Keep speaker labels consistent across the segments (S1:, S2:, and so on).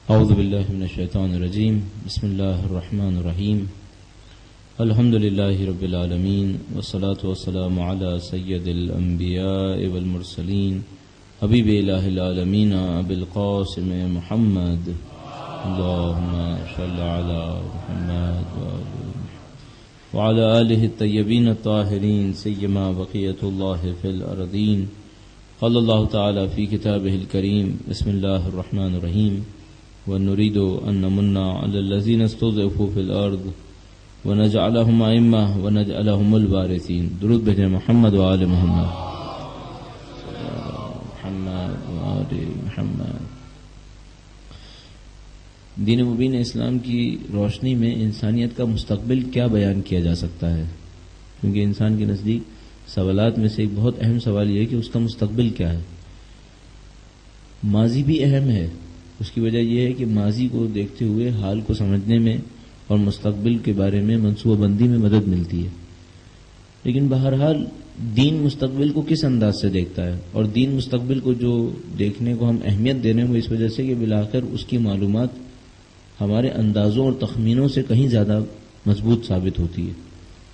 S1: اعوذ باللہ من الشیطان الرجیم بسم اللہ الرحمن الرحیم الحمد للہ رب العالمین والصلاة والسلام علی سید الانبیاء والمرسلین حبیب الہ العالمین ابی القاسم محمد اللہم صل علی محمد وعلی آلہ الطیبین الطاہرین سیما بقیۃ اللہ فی الارضین قال اللہ تعالی فی کتابہ الکریم بسم اللہ الرحمن الرحیم ونريد أن نمن على الذين استضعفوا في الأرض ونجعلهم أئمة ونجعلهم الوارثين. درود بھیجیں محمد وآل محمد وآل محمد. دین مبین اسلام کی روشنی میں انسانیت کا مستقبل کیا بیان کیا جا سکتا ہے؟ کیونکہ انسان کے نزدیک سوالات میں سے ایک بہت اہم سوال یہ ہے کہ اس کا مستقبل کیا ہے. ماضی بھی اہم ہے. اس کی وجہ یہ ہے کہ ماضی کو دیکھتے ہوئے حال کو سمجھنے میں اور مستقبل کے بارے میں منصوبہ بندی میں مدد ملتی ہے. لیکن بہرحال دین مستقبل کو کس انداز سے دیکھتا ہے، اور دین مستقبل کو جو دیکھنے کو ہم اہمیت دے رہے ہیں وہ اس وجہ سے کہ بالآخر اس کی معلومات ہمارے اندازوں اور تخمینوں سے کہیں زیادہ مضبوط ثابت ہوتی ہے.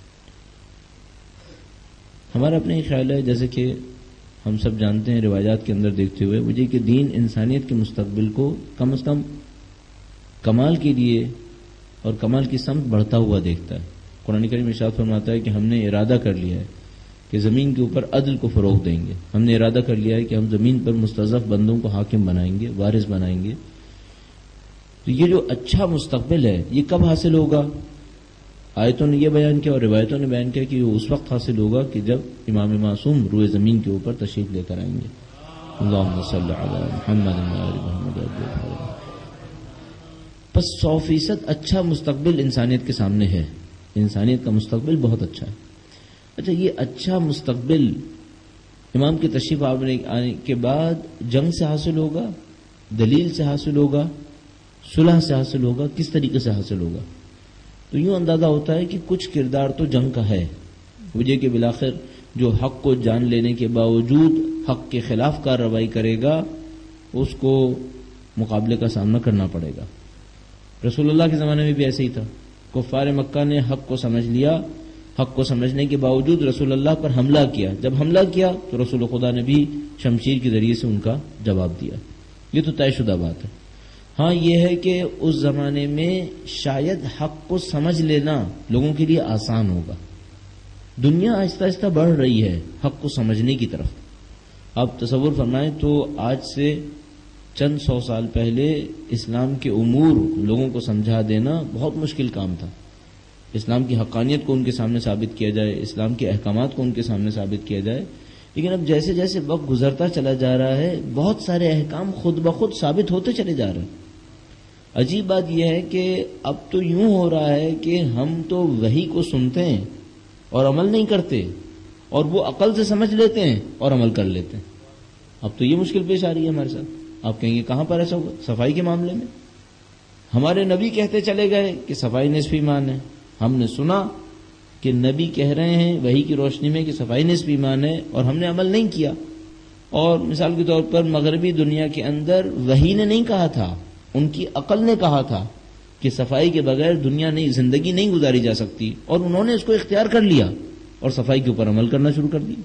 S1: ہمارا اپنا یہ خیال ہے، جیسے کہ ہم سب جانتے ہیں روایات کے اندر دیکھتے ہوئے مجھے کہ دین انسانیت کے مستقبل کو کم از کم کمال کے لیے اور کمال کی سمت بڑھتا ہوا دیکھتا ہے. قرآن کریم ارشاد فرماتا ہے کہ ہم نے ارادہ کر لیا ہے کہ زمین کے اوپر عدل کو فروغ دیں گے. ہم نے ارادہ کر لیا ہے کہ ہم زمین پر مستضعف بندوں کو حاکم بنائیں گے، وارث بنائیں گے. تو یہ جو اچھا مستقبل ہے یہ کب حاصل ہوگا؟ آیتوں نے یہ بیان کیا اور روایتوں نے بیان کیا کہ وہ اس وقت حاصل ہوگا کہ جب امام معصوم روئے زمین کے اوپر تشریف لے کر آئیں گے. اللہم صلی علی محمد وآل محمد. بس 100% اچھا مستقبل انسانیت کے سامنے ہے. انسانیت کا مستقبل بہت اچھا ہے. اچھا، یہ اچھا مستقبل امام کی تشریف آنے کے بعد جنگ سے حاصل ہوگا، دلیل سے حاصل ہوگا، صلح سے حاصل ہوگا، کس طریقے سے حاصل ہوگا؟ تو یوں اندازہ ہوتا ہے کہ کچھ کردار تو جنگ کا ہے. وجہ کہ بالآخر جو حق کو جان لینے کے باوجود حق کے خلاف کارروائی کرے گا اس کو مقابلے کا سامنا کرنا پڑے گا. رسول اللہ کے زمانے میں بھی ایسے ہی تھا. کفار مکہ نے حق کو سمجھ لیا، حق کو سمجھنے کے باوجود رسول اللہ پر حملہ کیا. جب حملہ کیا تو رسول خدا نے بھی شمشیر کے ذریعے سے ان کا جواب دیا. یہ تو طے شدہ بات ہے. ہاں یہ ہے کہ اس زمانے میں شاید حق کو سمجھ لینا لوگوں کے لیے آسان ہوگا. دنیا آہستہ آہستہ بڑھ رہی ہے حق کو سمجھنے کی طرف. آپ تصور فرمائیں تو آج سے چند 100 سال پہلے اسلام کے امور لوگوں کو سمجھا دینا بہت مشکل کام تھا. اسلام کی حقانیت کو ان کے سامنے ثابت کیا جائے، اسلام کے احکامات کو ان کے سامنے ثابت کیا جائے. لیکن اب جیسے جیسے وقت گزرتا چلا جا رہا ہے بہت سارے احکام خود بخود ثابت ہوتے چلے جا رہے ہیں. عجیب بات یہ ہے کہ اب تو یوں ہو رہا ہے کہ ہم تو وحی کو سنتے ہیں اور عمل نہیں کرتے، اور وہ عقل سے سمجھ لیتے ہیں اور عمل کر لیتے ہیں. اب تو یہ مشکل پیش آ رہی ہے ہمارے ساتھ. آپ کہیں گے کہاں پر ایسا ہوا؟ صفائی کے معاملے میں ہمارے نبی کہتے چلے گئے کہ صفائی نصف ایمان ہے. ہم نے سنا کہ نبی کہہ رہے ہیں وحی کی روشنی میں کہ صفائی نصف ایمان ہے، اور ہم نے عمل نہیں کیا. اور مثال کے طور پر مغربی دنیا کے اندر وحی نے نہیں کہا تھا، ان کی عقل نے کہا تھا کہ صفائی کے بغیر دنیا نہیں، زندگی نہیں گزاری جا سکتی، اور انہوں نے اس کو اختیار کر لیا اور صفائی کے اوپر عمل کرنا شروع کر دیا.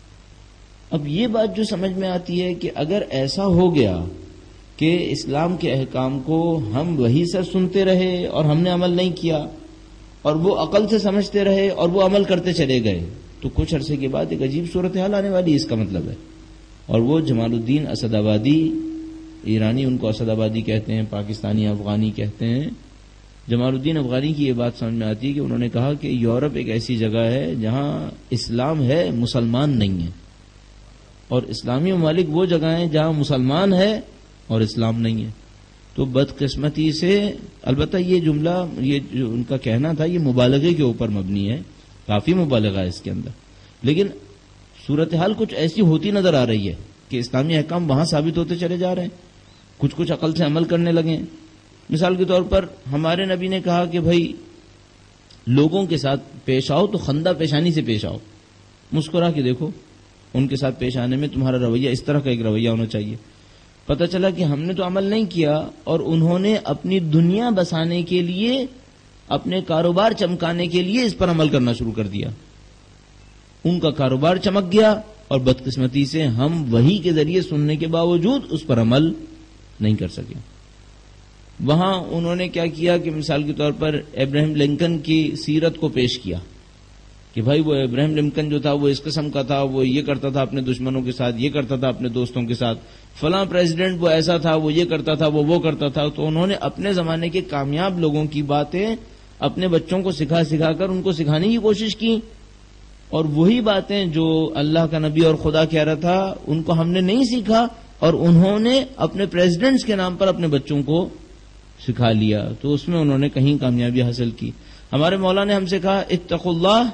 S1: اب یہ بات جو سمجھ میں آتی ہے کہ اگر ایسا ہو گیا کہ اسلام کے احکام کو ہم وحی سے سنتے رہے اور ہم نے عمل نہیں کیا، اور وہ عقل سے سمجھتے رہے اور وہ عمل کرتے چلے گئے، تو کچھ عرصے کے بعد ایک عجیب صورتحال آنے والی، اس کا مطلب ہے. اور وہ جمال الدین اسد آبادی، ایرانی ان کو اسد آبادی کہتے ہیں، پاکستانی افغانی کہتے ہیں. جمال الدین افغانی کی یہ بات سمجھ میں آتی ہے کہ انہوں نے کہا کہ یورپ ایک ایسی جگہ ہے جہاں اسلام ہے، مسلمان نہیں ہے، اور اسلامی ممالک وہ جگہ ہیں جہاں مسلمان ہے اور اسلام نہیں ہے. تو بدقسمتی سے، البتہ یہ جملہ، یہ جو ان کا کہنا تھا، یہ مبالغے کے اوپر مبنی ہے، کافی مبالغہ ہے اس کے اندر. لیکن صورتحال کچھ ایسی ہوتی نظر آ رہی ہے کہ اسلامی احکام وہاں ثابت ہوتے چلے جا رہے ہیں، کچھ عقل سے عمل کرنے لگے ہیں. مثال کے طور پر ہمارے نبی نے کہا کہ بھائی لوگوں کے ساتھ پیش آؤ تو خندہ پیشانی سے پیش آؤ، مسکرا کے دیکھو، ان کے ساتھ پیش آنے میں تمہارا رویہ اس طرح کا ایک رویہ ہونا چاہیے. پتہ چلا کہ ہم نے تو عمل نہیں کیا اور انہوں نے اپنی دنیا بسانے کے لیے، اپنے کاروبار چمکانے کے لیے اس پر عمل کرنا شروع کر دیا. ان کا کاروبار چمک گیا اور بدقسمتی سے ہم وحی کے ذریعے سننے کے باوجود اس پر عمل نہیں کر سکے. وہاں انہوں نے کیا کیا کہ مثال کے طور پر ابراہیم لنکن کی سیرت کو پیش کیا کہ بھائی وہ ابراہیم لنکن جو تھا وہ اس قسم کا تھا، وہ یہ کرتا تھا اپنے دشمنوں کے ساتھ، یہ کرتا تھا اپنے دوستوں کے ساتھ، فلاں پریزیڈنٹ وہ ایسا تھا، وہ یہ کرتا تھا، وہ کرتا تھا. تو انہوں نے اپنے زمانے کے کامیاب لوگوں کی باتیں اپنے بچوں کو سکھا سکھا کر ان کو سکھانے کی کوشش کی، اور وہی باتیں جو اللہ کا نبی اور خدا کہہ رہا تھا ان کو ہم نے نہیں سیکھا اور انہوں نے اپنے پریزیڈنٹس کے نام پر اپنے بچوں کو سکھا لیا. تو اس میں انہوں نے کہیں کامیابی حاصل کی. ہمارے مولا نے ہم سے کہا اتقوا اللہ،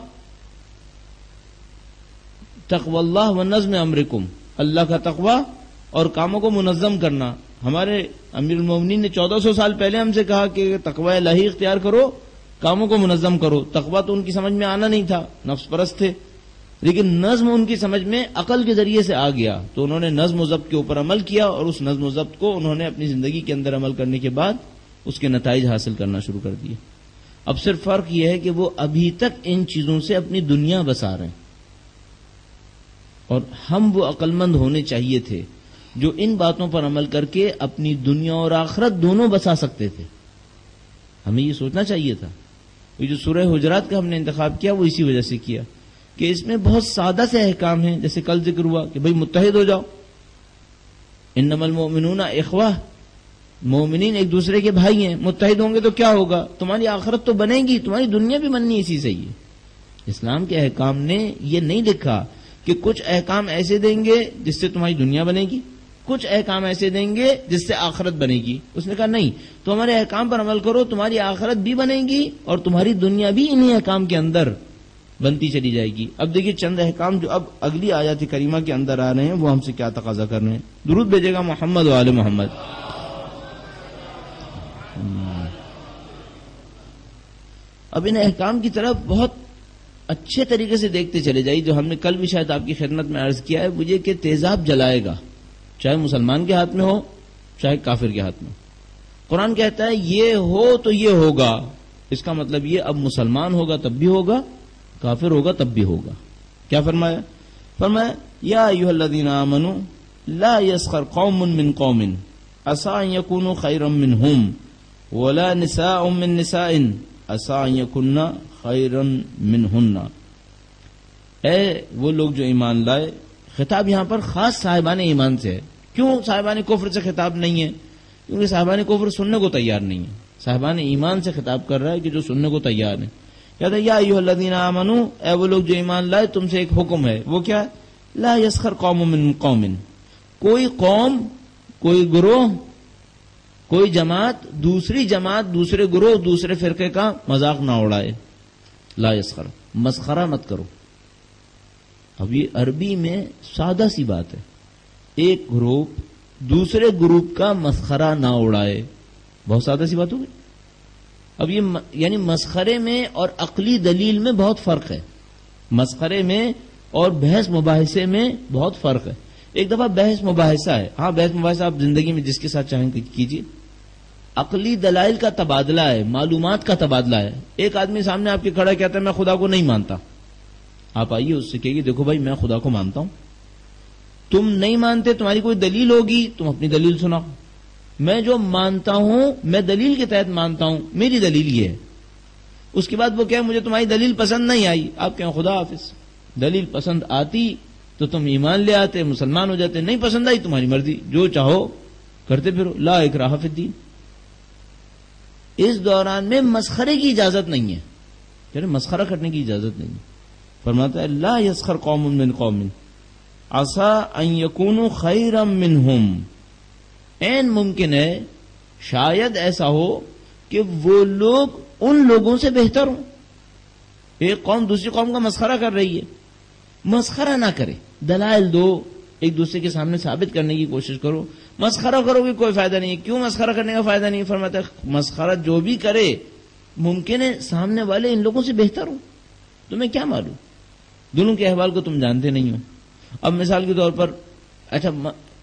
S1: تقوی اللہ و نظم امرکم، اللہ کا تقوی اور کاموں کو منظم کرنا. ہمارے امیر المومنین نے 1400 سال پہلے ہم سے کہا کہ تقوی الہی اختیار کرو، کاموں کو منظم کرو. تقوی تو ان کی سمجھ میں آنا نہیں تھا، نفس پرست تھے، لیکن نظم ان کی سمجھ میں عقل کے ذریعے سے آ گیا. تو انہوں نے نظم و ضبط کے اوپر عمل کیا اور اس نظم و ضبط کو انہوں نے اپنی زندگی کے اندر عمل کرنے کے بعد اس کے نتائج حاصل کرنا شروع کر دیے. اب صرف فرق یہ ہے کہ وہ ابھی تک ان چیزوں سے اپنی دنیا بسا رہے ہیں، اور ہم وہ عقل مند ہونے چاہیے تھے جو ان باتوں پر عمل کر کے اپنی دنیا اور آخرت دونوں بسا سکتے تھے. ہمیں یہ سوچنا چاہیے تھا. یہ جو سورہ حجرات کا ہم نے انتخاب کیا وہ اسی وجہ سے کیا کہ اس میں بہت سادہ سے احکام ہیں، جیسے کل ذکر ہوا کہ بھئی متحد ہو جاؤ، انما المؤمنون اخوہ، مومنین ایک دوسرے کے بھائی ہیں. متحد ہوں گے تو کیا ہوگا؟ تمہاری آخرت تو بنے گی، تمہاری دنیا بھی بننی اسی سے ہی ہے. اسلام کے احکام نے یہ نہیں لکھا کہ کچھ احکام ایسے دیں گے جس سے تمہاری دنیا بنے گی، کچھ احکام ایسے دیں گے جس سے آخرت بنے گی. اس نے کہا نہیں، تو ہمارے احکام پر عمل کرو، تمہاری آخرت بھی بنے گی اور تمہاری دنیا بھی انہی احکام کے اندر بنتی چلی جائے گی. اب دیکھیے چند احکام جو اب اگلی آیات کریمہ کے اندر آ رہے ہیں وہ ہم سے کیا تقاضا کر رہے ہیں. درود بھیجے گا محمد و آل محمد. اب ان احکام کی طرف بہت اچھے طریقے سے دیکھتے چلے جائیے. جو ہم نے کل بھی شاید آپ کی خدمت میں عرض کیا ہے، مجھے کہ تیزاب جلائے گا، چاہے مسلمان کے ہاتھ میں ہو چاہے کافر کے ہاتھ میں. قرآن کہتا ہے یہ ہو تو یہ ہوگا، اس کا مطلب یہ اب مسلمان ہوگا تب بھی ہوگا، کافر ہوگا تب بھی ہوگا. کیا فرمایا؟ فرمایا یا ایھا الذین آمنوا لا یسخر قوم من قوم عسى ان یکونوا خیرا منهم ولا نساء من نساء عسى ان یکن خیرا منہن. اے وہ لوگ جو ایمان لائے، خطاب یہاں پر خاص صاحبان ایمان سے ہے. کیوں صاحبان کفر سے خطاب نہیں ہے؟ کیونکہ صاحبان کفر سننے کو تیار نہیں ہے. صاحبان ایمان سے خطاب کر رہا ہے کہ جو سننے کو تیار ہیں. کہتا ہے یا ایھا الذین آمنوا، اے وہ لوگ جو ایمان لائے، تم سے ایک حکم ہے. وہ کیا ہے؟ لا یسخر قوم من قوم، کوئی قوم، کوئی گروہ، کوئی جماعت دوسرے گروہ دوسرے فرقے کا مذاق نہ اڑائے. لا یسخر، مسخرہ مت کرو. اب یہ عربی میں سادہ سی بات ہے، ایک گروپ دوسرے گروپ کا مسخرہ نہ اڑائے. بہت سادہ سی بات ہوگی. اب یہ یعنی مسخرے میں اور عقلی دلیل میں بہت فرق ہے. مسخرے میں اور بحث مباحثے میں بہت فرق ہے. ایک دفعہ بحث مباحثہ ہے، ہاں بحث مباحثہ آپ زندگی میں جس کے ساتھ چاہیں کیجیے. عقلی دلائل کا تبادلہ ہے، معلومات کا تبادلہ ہے. ایک آدمی سامنے آپ کے کھڑا کہتا ہے میں خدا کو نہیں مانتا. آپ آئیے اس سے کہیے دیکھو بھائی میں خدا کو مانتا ہوں. تم نہیں مانتے، تمہاری کوئی دلیل ہوگی، تم اپنی دلیل سناؤ. میں جو مانتا ہوں میں دلیل کے تحت مانتا ہوں، میری دلیل یہ ہے. اس کے بعد وہ کہے مجھے تمہاری دلیل پسند نہیں آئی، آپ کہیں خدا حافظ. دلیل پسند آتی تو تم ایمان لے آتے، مسلمان ہو جاتے. نہیں پسند آئی تمہاری مرضی، جو چاہو کرتے پھرو. لا اکراہ فی الدین. اس دوران میں مسخرے کی اجازت نہیں ہے، یعنی مسخرہ کرنے کی اجازت نہیں ہے. فرماتا ہے لا یسخر قوم من قوم عسى ان یکونوا خیرا منہم. این ممکن ہے، شاید ایسا ہو کہ وہ لوگ ان لوگوں سے بہتر ہوں. ایک قوم دوسری قوم کا مسخرہ کر رہی ہے، مسخرہ نہ کرے، دلائل دو، ایک دوسرے کے سامنے ثابت کرنے کی کوشش کرو. مسخرہ کرو گے کوئی فائدہ نہیں. کیوں مسخرہ کرنے کا فائدہ نہیں؟ فرماتا ہے مسخرہ جو بھی کرے ممکن ہے سامنے والے ان لوگوں سے بہتر ہوں. تمہیں کیا معلوم؟ دونوں کے احوال کو تم جانتے نہیں ہو. اب مثال کے طور پر اچھا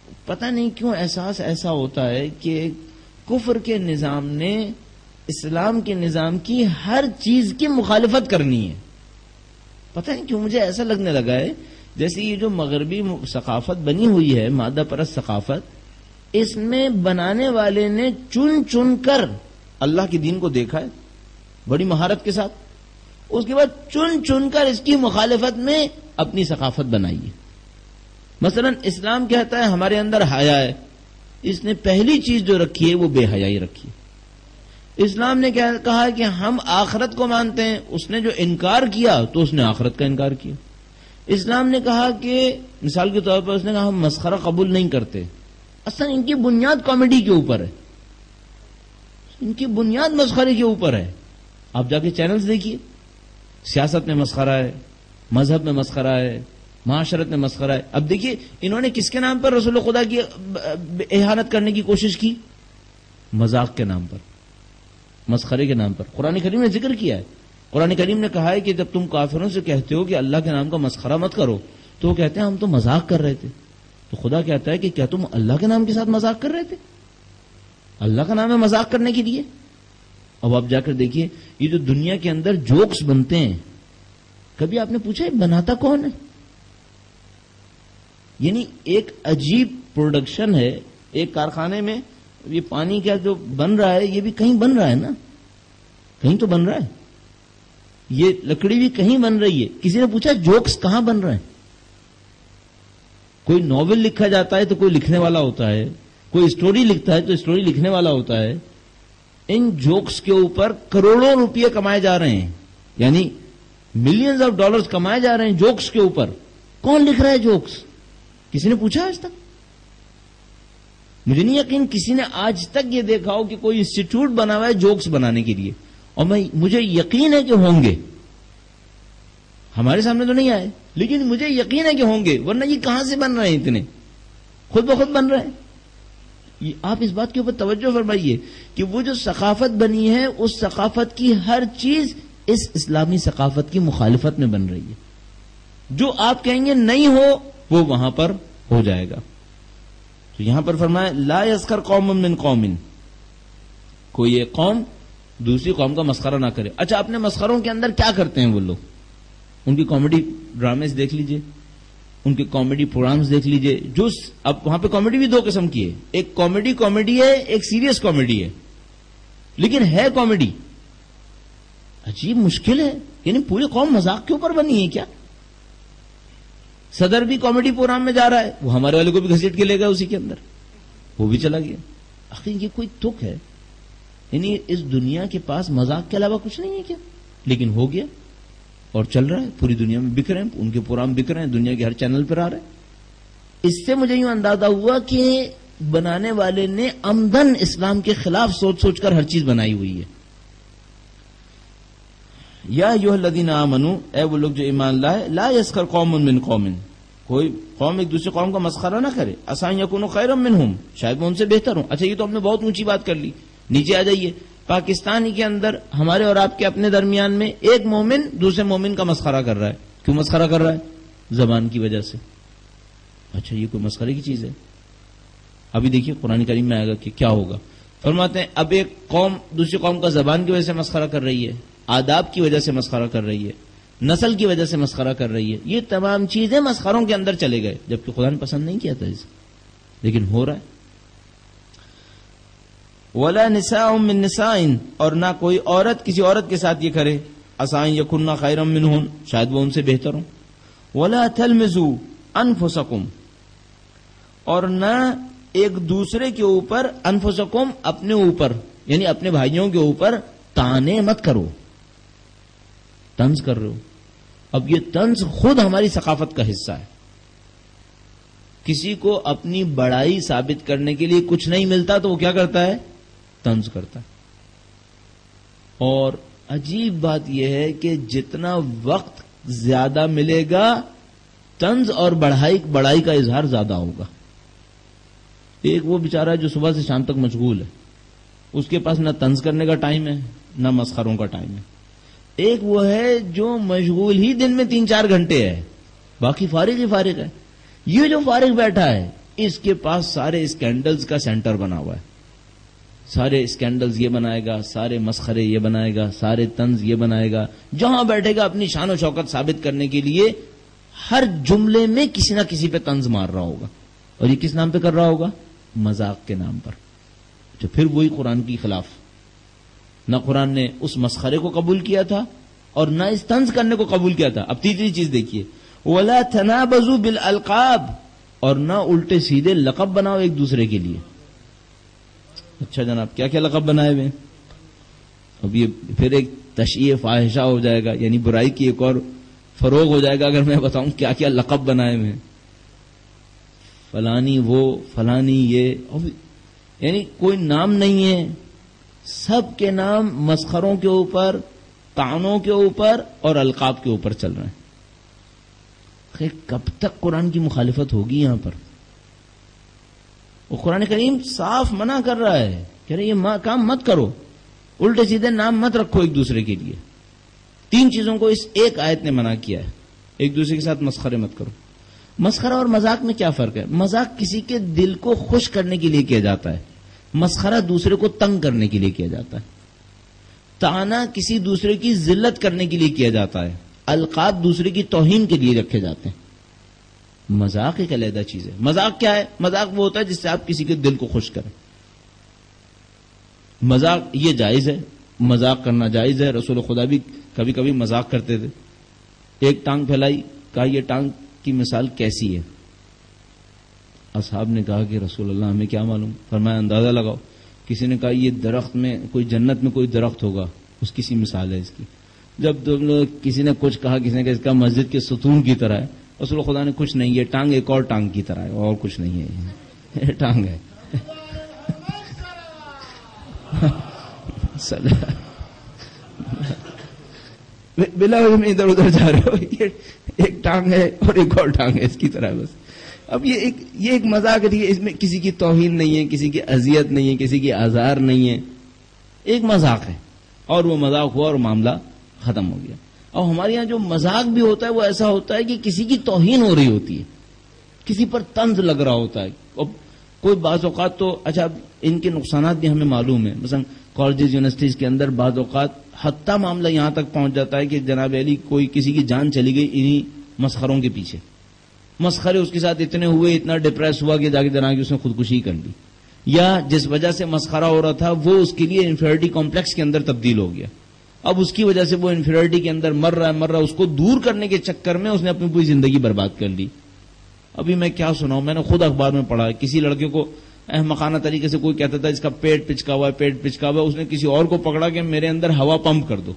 S1: پتہ نہیں کیوں احساس ایسا ہوتا ہے کہ کفر کے نظام نے اسلام کے نظام کی ہر چیز کی مخالفت کرنی ہے. پتہ نہیں کیوں مجھے ایسا لگنے لگا ہے جیسے یہ جو مغربی ثقافت بنی ہوئی ہے، مادہ پرست ثقافت، اس میں بنانے والے نے چن چن کر اللہ کے دین کو دیکھا ہے بڑی مہارت کے ساتھ، اس کے بعد چن چن کر اس کی مخالفت میں اپنی ثقافت بنائی ہے. مثلا اسلام کہتا ہے ہمارے اندر حیا ہے، اس نے پہلی چیز جو رکھی ہے وہ بے حیائی رکھی ہے. اسلام نے کہا کہ ہم آخرت کو مانتے ہیں، اس نے جو انکار کیا تو اس نے آخرت کا انکار کیا. اسلام نے کہا کہ مثال کے طور پر اس نے کہا ہم مسخرہ قبول نہیں کرتے. اصلا ان کی بنیاد کامیڈی کے اوپر ہے، ان کی بنیاد مسخرے کے اوپر ہے. آپ جا کے چینلز دیکھیے، سیاست میں مسخرہ ہے، مذہب میں مسخرہ ہے، معاشرت میں مسخرہ ہے. اب دیکھیے انہوں نے کس کے نام پر رسول خدا کی اہانت کرنے کی کوشش کی؟ مذاق کے نام پر، مسخرے کے نام پر. قرآن کریم نے ذکر کیا ہے، قرآن کریم نے کہا ہے کہ جب تم کافروں سے کہتے ہو کہ اللہ کے نام کا مسخرہ مت کرو تو وہ کہتے ہیں ہم تو مذاق کر رہے تھے. تو خدا کہتا ہے کہ کیا تم اللہ کے نام کے ساتھ مذاق کر رہے تھے؟ اللہ کا نام ہے مذاق کرنے کے لیے. اب آپ جا کر دیکھیے یہ جو دنیا کے اندر جوکس بنتے ہیں، کبھی آپ نے پوچھا بناتا کون ہے؟ یعنی ایک عجیب پروڈکشن ہے. ایک کارخانے میں یہ پانی کا جو بن رہا ہے یہ بھی کہیں بن رہا ہے نا، کہیں تو بن رہا ہے. یہ لکڑی بھی کہیں بن رہی ہے. کسی نے پوچھا جوکس کہاں بن رہے ہیں؟ کوئی ناول لکھا جاتا ہے تو کوئی لکھنے والا ہوتا ہے، کوئی اسٹوری لکھتا ہے تو اسٹوری لکھنے والا ہوتا ہے. ان جوکس کے اوپر کروڑوں روپے کمائے جا رہے ہیں، یعنی ملینز آف ڈالرز کمائے جا رہے ہیں جوکس کے اوپر. کون لکھ رہا ہے جوکس؟ کسی نے پوچھا آج تک؟ مجھے نہیں یقین کسی نے آج تک یہ دیکھا ہو کہ کوئی انسٹیٹیوٹ بنا ہوا ہے جوکس بنانے کے لیے. اور مجھے یقین ہے کہ ہوں گے، ہمارے سامنے تو نہیں آئے لیکن مجھے یقین ہے کہ ہوں گے، ورنہ یہ کہاں سے بن رہے ہیں؟ اتنے خود بخود بن رہے ہیں. آپ اس بات کے اوپر توجہ فرمائیے کہ وہ جو ثقافت بنی ہے اس ثقافت کی ہر چیز اس اسلامی ثقافت کی مخالفت میں بن رہی ہے. جو آپ کہیں گے نہیں ہو وہ وہاں پر ہو جائے گا. تو یہاں پر فرمایا لا یسخر قوم من قوم، کوئی ایک قوم دوسری قوم کا مسخرہ نہ کرے. اچھا اپنے مسخروں کے اندر کیا کرتے ہیں وہ لوگ؟ ان کی کامیڈی ڈرامے دیکھ لیجئے، ان کے کامیڈی پروگرامز دیکھ لیجئے. جو اب وہاں پہ کامیڈی بھی دو قسم کی ہے، ایک کامیڈی ہے، ایک سیریس کامیڈی ہے، لیکن ہے کامیڈی. عجیب مشکل ہے، یعنی پوری قوم مذاق کے اوپر بنی ہے کیا؟ صدر بھی کامیڈی پروگرام میں جا رہا ہے، وہ ہمارے والے کو بھی گھسیٹ کے لے گا اسی کے اندر، وہ بھی چلا گیا. آخر یہ کوئی تک ہے؟ یعنی اس دنیا کے پاس مذاق کے علاوہ کچھ نہیں ہے کیا؟ لیکن ہو گیا اور چل رہا ہے، پوری دنیا میں بک رہے ہیں، ان کے پروگرام بک رہے ہیں، دنیا کے ہر چینل پر آ رہے ہیں. اس سے مجھے یوں اندازہ ہوا کہ بنانے والے نے عمدن اسلام کے خلاف سوچ سوچ کر ہر چیز بنائی ہوئی ہے. یا ایھا الذین آمنوا، اے وہ لوگ جو ایمان لائے، لا یسخر قوم من قوم، کوئی قوم ایک دوسری قوم کا مسخرہ نہ کرے. عسیٰ ان یکونوا خیرا منہم، شاید میں ان سے بہتر ہوں. اچھا یہ تو ہم نے بہت اونچی بات کر لی. نیچے آ جائیے، پاکستان ہی کے اندر ہمارے اور آپ کے اپنے درمیان میں ایک مومن دوسرے مومن کا مسخرہ کر رہا ہے. کیوں مسخرہ کر رہا ہے؟ زبان کی وجہ سے. اچھا یہ کوئی مسخرے کی چیز ہے؟ ابھی دیکھیے قرآن کریم میں آئے گا کہ کیا ہوگا. فرماتے ہیں اب ایک قوم دوسری قوم کا زبان کی وجہ سے مسخرہ کر رہی ہے، آداب کی وجہ سے مسخرہ کر رہی ہے، نسل کی وجہ سے مسخرہ کر رہی ہے. یہ تمام چیزیں مسخروں کے اندر چلے گئے، جبکہ خدا نے پسند نہیں کیا تھا اسے، لیکن ہو رہا ہے. ولا نساء من نساء، اور نہ کوئی عورت کسی عورت کے ساتھ یہ کرے. عسیٰ ان یکن خیرا منہن، شاید وہ ان سے بہتر ہوں. ولا تلمزوا انفسکم، اور نہ ایک دوسرے کے اوپر، انفسکم اپنے اوپر، یعنی اپنے بھائیوں کے اوپر تانے مت کرو. طنز کر رہے ہو. اب یہ طنز خود ہماری ثقافت کا حصہ ہے. کسی کو اپنی بڑائی ثابت کرنے کے لیے کچھ نہیں ملتا تو وہ کیا کرتا ہے؟ طنز کرتا ہے. اور عجیب بات یہ ہے کہ جتنا وقت زیادہ ملے گا طنز اور بڑائی کا اظہار زیادہ ہوگا. ایک وہ بیچارہ ہے جو صبح سے شام تک مشغول ہے، اس کے پاس نہ طنز کرنے کا ٹائم ہے نہ مسخروں کا ٹائم ہے. ایک وہ ہے جو مشغول ہی دن میں 3-4 گھنٹے ہے، باقی فارغ ہی فارغ ہے. یہ جو فارغ بیٹھا ہے اس کے پاس سارے اسکینڈلز کا سینٹر بنا ہوا ہے. سارے اسکینڈلز یہ بنائے گا, سارے مسخرے یہ بنائے گا, سارے طنز یہ بنائے گا. جہاں بیٹھے گا اپنی شان و شوکت ثابت کرنے کے لیے ہر جملے میں کسی نہ کسی پہ طنز مار رہا ہوگا. اور یہ کس نام پہ کر رہا ہوگا؟ مذاق کے نام پر. جو پھر وہی قرآن کی خلاف. نہ قرآن نے اس مسخرے کو قبول کیا تھا اور نہ اس طنز کرنے کو قبول کیا تھا. اب تیسری چیز دیکھیے, وَلَا تَنَابَزُوا بِالْأَلْقَابِ, اور نہ الٹے سیدھے لقب بناؤ ایک دوسرے کے لیے. اچھا جناب, کیا کیا لقب بنائے ہوئے؟ اب یہ پھر ایک تشیع فاحشہ ہو جائے گا, یعنی برائی کی ایک اور فروغ ہو جائے گا اگر میں بتاؤں کیا کیا لقب بنائے ہوئے ہیں. فلانی وہ, فلانی یہ, یعنی کوئی نام نہیں ہے, سب کے نام مسخروں کے اوپر, طعنوں کے اوپر اور القاب کے اوپر چل رہے ہیں. کب تک قرآن کی مخالفت ہوگی یہاں پر؟ وہ قرآن کریم صاف منع کر رہا ہے, کہہ رہے یہ کام مت کرو, الٹے سیدھے نام مت رکھو ایک دوسرے کے لیے. 3 چیزوں کو اس ایک آیت نے منع کیا ہے. ایک دوسرے کے ساتھ مسخرے مت کرو. مسخرہ اور مذاق میں کیا فرق ہے؟ مذاق کسی کے دل کو خوش کرنے کے لیے کیا جاتا ہے, مسخرہ دوسرے کو تنگ کرنے کے لیے کیا جاتا ہے. طعنہ کسی دوسرے کی ذلت کرنے کے لیے کیا جاتا ہے. القاب دوسرے کی توہین کے لیے رکھے جاتے ہیں. مذاق ایک علیحدہ چیز ہے. مذاق کیا ہے؟ مذاق وہ ہوتا ہے جس سے آپ کسی کے دل کو خوش کریں. مذاق یہ جائز ہے, مذاق کرنا جائز ہے. رسول خدا بھی کبھی کبھی مذاق کرتے تھے. ایک ٹانگ پھیلائی, کہا یہ ٹانگ کی مثال کیسی ہے؟ اصحاب نے کہا کہ رسول اللہ ہمیں کیا معلوم. فرمایا اندازہ لگاؤ. کسی نے کہا یہ درخت میں کوئی, جنت میں کوئی درخت ہوگا, اس کی سی مثال ہے اس کی. جب کسی نے کچھ کہا, کسی نے کہا اس کا مسجد کے ستون کی طرح ہے. رسول خدا نے کچھ نہیں, یہ ٹانگ ایک اور ٹانگ کی طرح ہے, اور کچھ نہیں ہے, یہ ٹانگ ہے. بلا وجہ میں ادھر ادھر جا رہے ہو, یہ ایک ٹانگ ہے اور ایک اور ٹانگ ہے, اس کی طرح بس. اب یہ ایک مذاق ہے, اس میں کسی کی توہین نہیں ہے, کسی کی اذیت نہیں ہے, کسی کی آزار نہیں ہے, ایک مذاق ہے. اور وہ مذاق ہوا اور معاملہ ختم ہو گیا. اور ہمارے یہاں جو مذاق بھی ہوتا ہے وہ ایسا ہوتا ہے کہ کسی کی توہین ہو رہی ہوتی ہے, کسی پر طنز لگ رہا ہوتا ہے. اور کوئی بعض اوقات تو, اچھا ان کے نقصانات بھی ہمیں معلوم ہے. مثلا کالجز یونیورسٹیز کے اندر بعض اوقات حتیٰ معاملہ یہاں تک پہنچ جاتا ہے کہ جناب علی کوئی کسی کی جان چلی گئی انہی مسخروں کے پیچھے. مسخرے اس کے ساتھ اتنے ہوئے, اتنا ڈپریس ہوا کہ جا کے اس نے خودکشی کر لی, یا جس وجہ سے مسخرہ ہو رہا تھا وہ اس کے لیے انفیریٹی کمپلیکس کے اندر تبدیل ہو گیا. اب اس کی وجہ سے وہ انفیریٹی کے اندر مر رہا ہے, اس کو دور کرنے کے چکر میں اس نے اپنی پوری زندگی برباد کر لی. ابھی میں کیا سناؤں, میں نے خود اخبار میں پڑھا, کسی لڑکے کو احمقانہ طریقے سے کوئی کہتا تھا اس کا پیٹ پچکا ہوا ہے, اس نے کسی اور کو پکڑا کہ میرے اندر ہوا پمپ کر دو.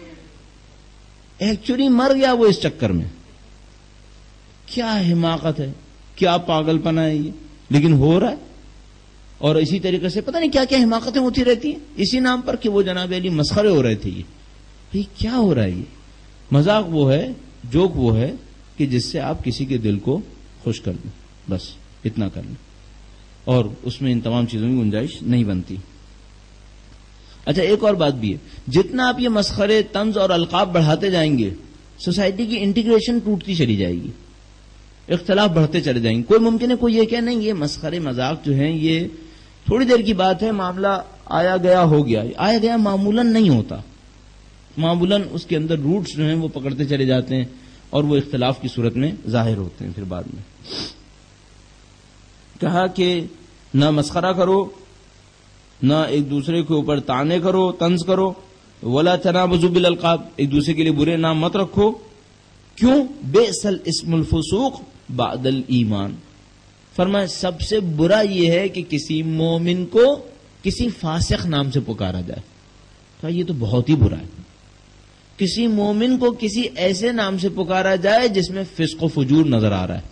S1: ایکچولی مر گیا وہ اس چکر میں. کیا حماقت ہے, کیا پاگل پنا ہے یہ, لیکن ہو رہا ہے. اور اسی طریقے سے پتہ نہیں کیا کیا حماقتیں ہوتی رہتی ہیں اسی نام پر کہ وہ جناب علی مسخرے ہو رہے تھے. یہ کیا ہو رہا ہے؟ یہ مذاق وہ ہے, جوک وہ ہے کہ جس سے آپ کسی کے دل کو خوش کر دیں, بس اتنا کر لیں, اور اس میں ان تمام چیزوں کی گنجائش نہیں بنتی. اچھا ایک اور بات بھی ہے, جتنا آپ یہ مسخرے, طنز اور القاب بڑھاتے جائیں گے سوسائٹی کی انٹیگریشن ٹوٹتی چلی جائے گی, اختلاف بڑھتے چلے جائیں گے. کوئی ممکن ہے کوئی یہ کہ نہیں یہ مسخرے مذاق جو ہیں یہ تھوڑی دیر کی بات ہے, معاملہ آیا گیا ہو گیا. آیا گیا معمولاً نہیں ہوتا, معمولاً اس کے اندر روٹس جو ہیں وہ پکڑتے چلے جاتے ہیں اور وہ اختلاف کی صورت میں ظاہر ہوتے ہیں. پھر بعد میں کہا کہ نہ مسخرہ کرو, نہ ایک دوسرے کے اوپر طعنے کرو, طنز کرو. ولا تنابزوا بالالقاب, ایک دوسرے کے لیے برے نام مت رکھو. کیوں؟ بئس الاسم الفسوق بعد الایمان. فرمایا سب سے برا یہ ہے کہ کسی مومن کو کسی فاسق نام سے پکارا جائے. کہا یہ تو بہت ہی برا ہے. کسی مومن کو کسی ایسے نام سے پکارا جائے جس میں فسق و فجور نظر آ رہا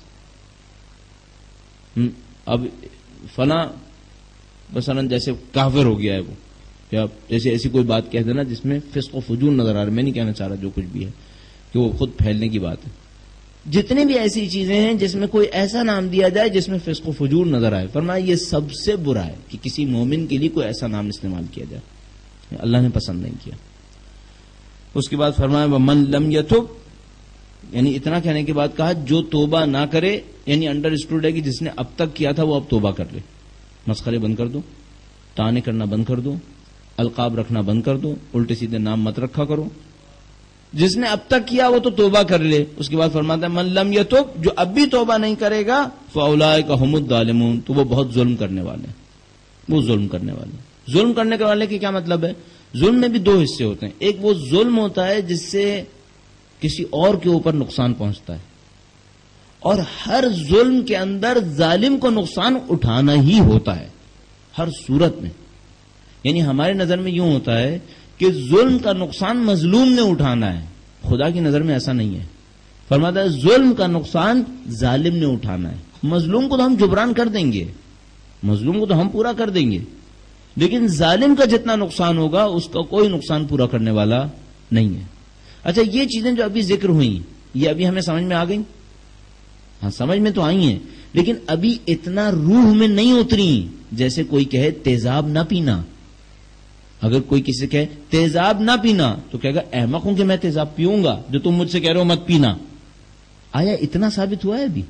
S1: ہے. اب فلاں مثلا جیسے کافر ہو گیا ہے وہ, یا جیسے ایسی کوئی بات کہہ دینا جس میں فسق و فجور نظر آ رہا ہے. میں نہیں کہنا چاہ رہا جو کچھ بھی ہے کہ وہ خود پھیلنے کی بات ہے. جتنی بھی ایسی چیزیں ہیں جس میں کوئی ایسا نام دیا جائے جس میں فسق و فجور نظر آئے, فرمایا یہ سب سے برا ہے کہ کسی مومن کے لیے کوئی ایسا نام استعمال کیا جائے. اللہ نے پسند نہیں کیا. اس کے بعد فرمایا وَمَن لَمْ يَتُبْ یعنی اتنا کہنے کے بعد کہا جو توبہ نہ کرے، یعنی انڈر اسٹوڈ ہے کہ جس نے اب تک کیا تھا وہ اب توبہ کر لے، مسخرے بند کر دو، طعنے کرنا بند کر دو، القاب رکھنا بند کر دو، الٹے سیدھے نام مت رکھا کرو. جس نے اب تک کیا وہ تو توبہ کر لے. اس کے بعد فرماتا ہے من لم یتوب، جو اب بھی توبہ نہیں کرے گا فاولئک هم الظالمون، تو وہ بہت ظلم کرنے والے ہیں. وہ ظلم کرنے والے. ظلم کرنے والے کی کیا مطلب ہے؟ ظلم میں بھی دو حصے ہوتے ہیں. ایک وہ ظلم ہوتا ہے جس سے کسی اور کے اوپر نقصان پہنچتا ہے، اور ہر ظلم کے اندر ظالم کو نقصان اٹھانا ہی ہوتا ہے ہر صورت میں. یعنی ہمارے نظر میں یوں ہوتا ہے کہ ظلم کا نقصان مظلوم نے اٹھانا ہے، خدا کی نظر میں ایسا نہیں ہے. فرماتا ہے ظلم کا نقصان ظالم نے اٹھانا ہے. مظلوم کو تو ہم جبران کر دیں گے، مظلوم کو تو ہم پورا کر دیں گے، لیکن ظالم کا جتنا نقصان ہوگا اس کا کوئی نقصان پورا کرنے والا نہیں ہے. اچھا، یہ چیزیں جو ابھی ذکر ہوئیں یہ ابھی ہمیں سمجھ میں آ گئیں؟ ہاں سمجھ میں تو آئی ہیں، لیکن ابھی اتنا روح میں نہیں اتری. جیسے کوئی کہے تیزاب نہ پینا، اگر کوئی کسی سے کہے تیزاب نہ پینا تو کہے گا احمق ہوں کہ میں تیزاب پیوں گا جو تم مجھ سے کہہ رہے ہو مت پینا. آیا اتنا ثابت ہوا ہے ابھی؟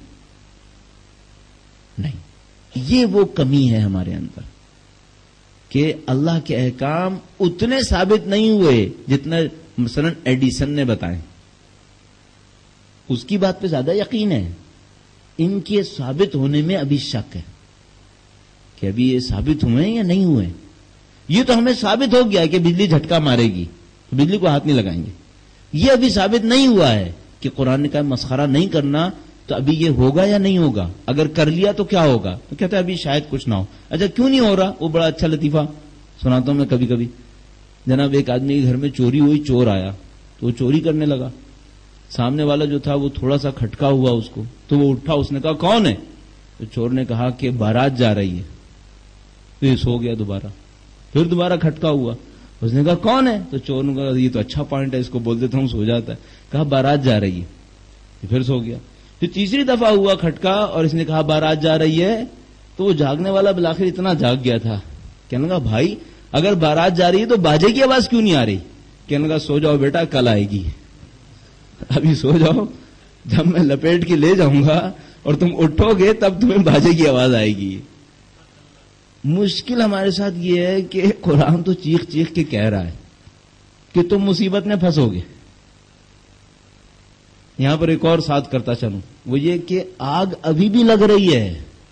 S1: نہیں. یہ وہ کمی ہے ہمارے اندر کہ اللہ کے احکام اتنے ثابت نہیں ہوئے جتنا مثلا ایڈیسن نے بتائے. اس کی بات پہ زیادہ یقین ہے، ان کے ثابت ہونے میں ابھی شک ہے کہ ابھی یہ ثابت ہوئے یا نہیں ہوئے. یہ تو ہمیں ثابت ہو گیا کہ بجلی جھٹکا مارے گی تو بجلی کو ہاتھ نہیں لگائیں گے. یہ ابھی ثابت نہیں ہوا ہے کہ قرآن نے کہا مسخرہ نہیں کرنا، تو ابھی یہ ہوگا یا نہیں ہوگا. اگر کر لیا تو کیا ہوگا؟ تو کہتا ہے ابھی شاید کچھ نہ ہو. اچھا کیوں نہیں ہو رہا؟ وہ بڑا اچھا لطیفہ سناتا ہوں میں کبھی کبھی. جناب ایک آدمی کے گھر میں چوری ہوئی، چور آیا تو وہ چوری کرنے لگا. سامنے والا جو تھا وہ تھوڑا سا کھٹکا ہوا اس کو، تو وہ اٹھا، اس نے کہا کون ہے؟ تو چور نے کہا کہ بارات جا رہی ہے. تو یہ سو گیا. پھر دوبارہ کھٹکا ہوا، اس نے کہا کون ہے؟ تو چور نے کہا یہ تو اچھا پوائنٹ ہے، اس کو بول دیتا ہوں سو جاتا ہے. کہا بارات جا رہی ہے. پھر سو گیا. پھر تیسری دفعہ ہوا کھٹکا اور اس نے کہا بارات جا رہی ہے. تو وہ جاگنے والا بالآخر اتنا جاگ گیا تھا، کہنے لگا بھائی اگر بارات جا رہی ہے تو باجے کی آواز کیوں نہیں آ رہی؟ کہنے لگا سو جاؤ بیٹا، کل آئے گی. ابھی سو جاؤ، جب میں لپیٹ کے لے جاؤں گا اور تم اٹھو گے تب تمہیں باجے کی آواز آئے گی. مشکل ہمارے ساتھ یہ ہے کہ قرآن تو چیخ چیخ کے کہہ رہا ہے کہ تم مصیبت میں پھنسو گے. یہاں پر ایک اور ساتھ کرتا چلوں، وہ یہ کہ آگ ابھی بھی لگ رہی ہے،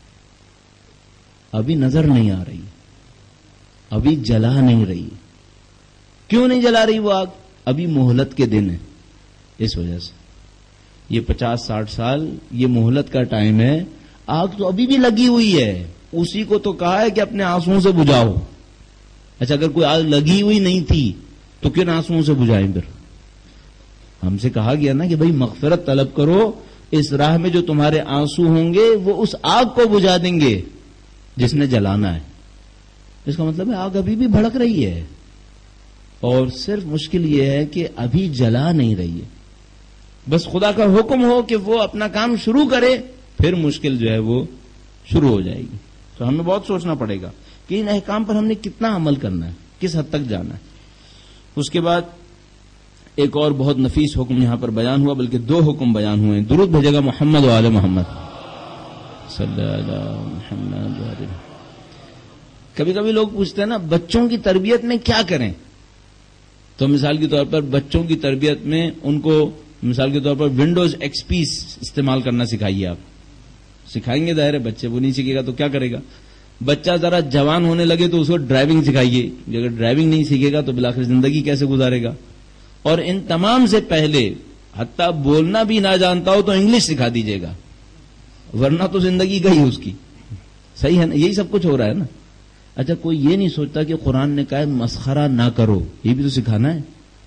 S1: ابھی نظر نہیں آ رہی، ابھی جلا نہیں رہی. کیوں نہیں جلا رہی وہ آگ؟ ابھی مہلت کے دن ہے. اس وجہ سے یہ 50-60 سال یہ مہلت کا ٹائم ہے. آگ تو ابھی بھی لگی ہوئی ہے، اسی کو تو کہا ہے کہ اپنے آنسوؤں سے بجھاؤ. اچھا اگر کوئی آگ لگی ہوئی نہیں تھی تو کن آنسوؤں سے بجھائیں؟ پھر ہم سے کہا گیا نا کہ بھائی مغفرت طلب کرو، اس راہ میں جو تمہارے آنسو ہوں گے وہ اس آگ کو بجھا دیں گے جس نے جلانا ہے. اس کا مطلب ہے آگ ابھی بھی بھڑک رہی ہے، اور صرف مشکل یہ ہے کہ ابھی جلا نہیں رہی ہے. بس خدا کا حکم ہو کہ وہ اپنا کام شروع کرے، پھر مشکل جو ہے وہ شروع ہو جائے گی. تو ہمیں بہت سوچنا پڑے گا کہ ان احکام پر ہم نے کتنا عمل کرنا ہے، کس حد تک جانا ہے. اس کے بعد ایک اور بہت نفیس حکم یہاں پر بیان ہوا، بلکہ 2 حکم بیان ہوئے. درود بھیجے گا محمد و آل محمد صلی اللہ علیہ محمد. کبھی کبھی لوگ پوچھتے ہیں نا بچوں کی تربیت میں کیا کریں؟ تو مثال کے طور پر بچوں کی تربیت میں ان کو مثال کے طور پر ونڈوز XP استعمال کرنا سکھائیے. آپ سکھائیں گے، ظاہر ہے بچے وہ نہیں سیکھے گا تو کیا کرے گا. بچہ ذرا جوان ہونے لگے تو اس کو ڈرائیونگ سکھائیے. اگر ڈرائیونگ نہیں سیکھے گا تو بالآخر زندگی کیسے گزارے گا. اور ان تمام سے پہلے حتیٰ بولنا بھی نہ جانتا ہو تو انگلش سکھا دیجیے گا، ورنہ تو زندگی گئی اس کی. صحیح ہے نا؟ یہی سب کچھ ہو رہا ہے نا. اچھا کوئی یہ نہیں سوچتا کہ قرآن نے کہا ہے مسخرہ نہ کرو، یہ بھی تو سکھانا ہے.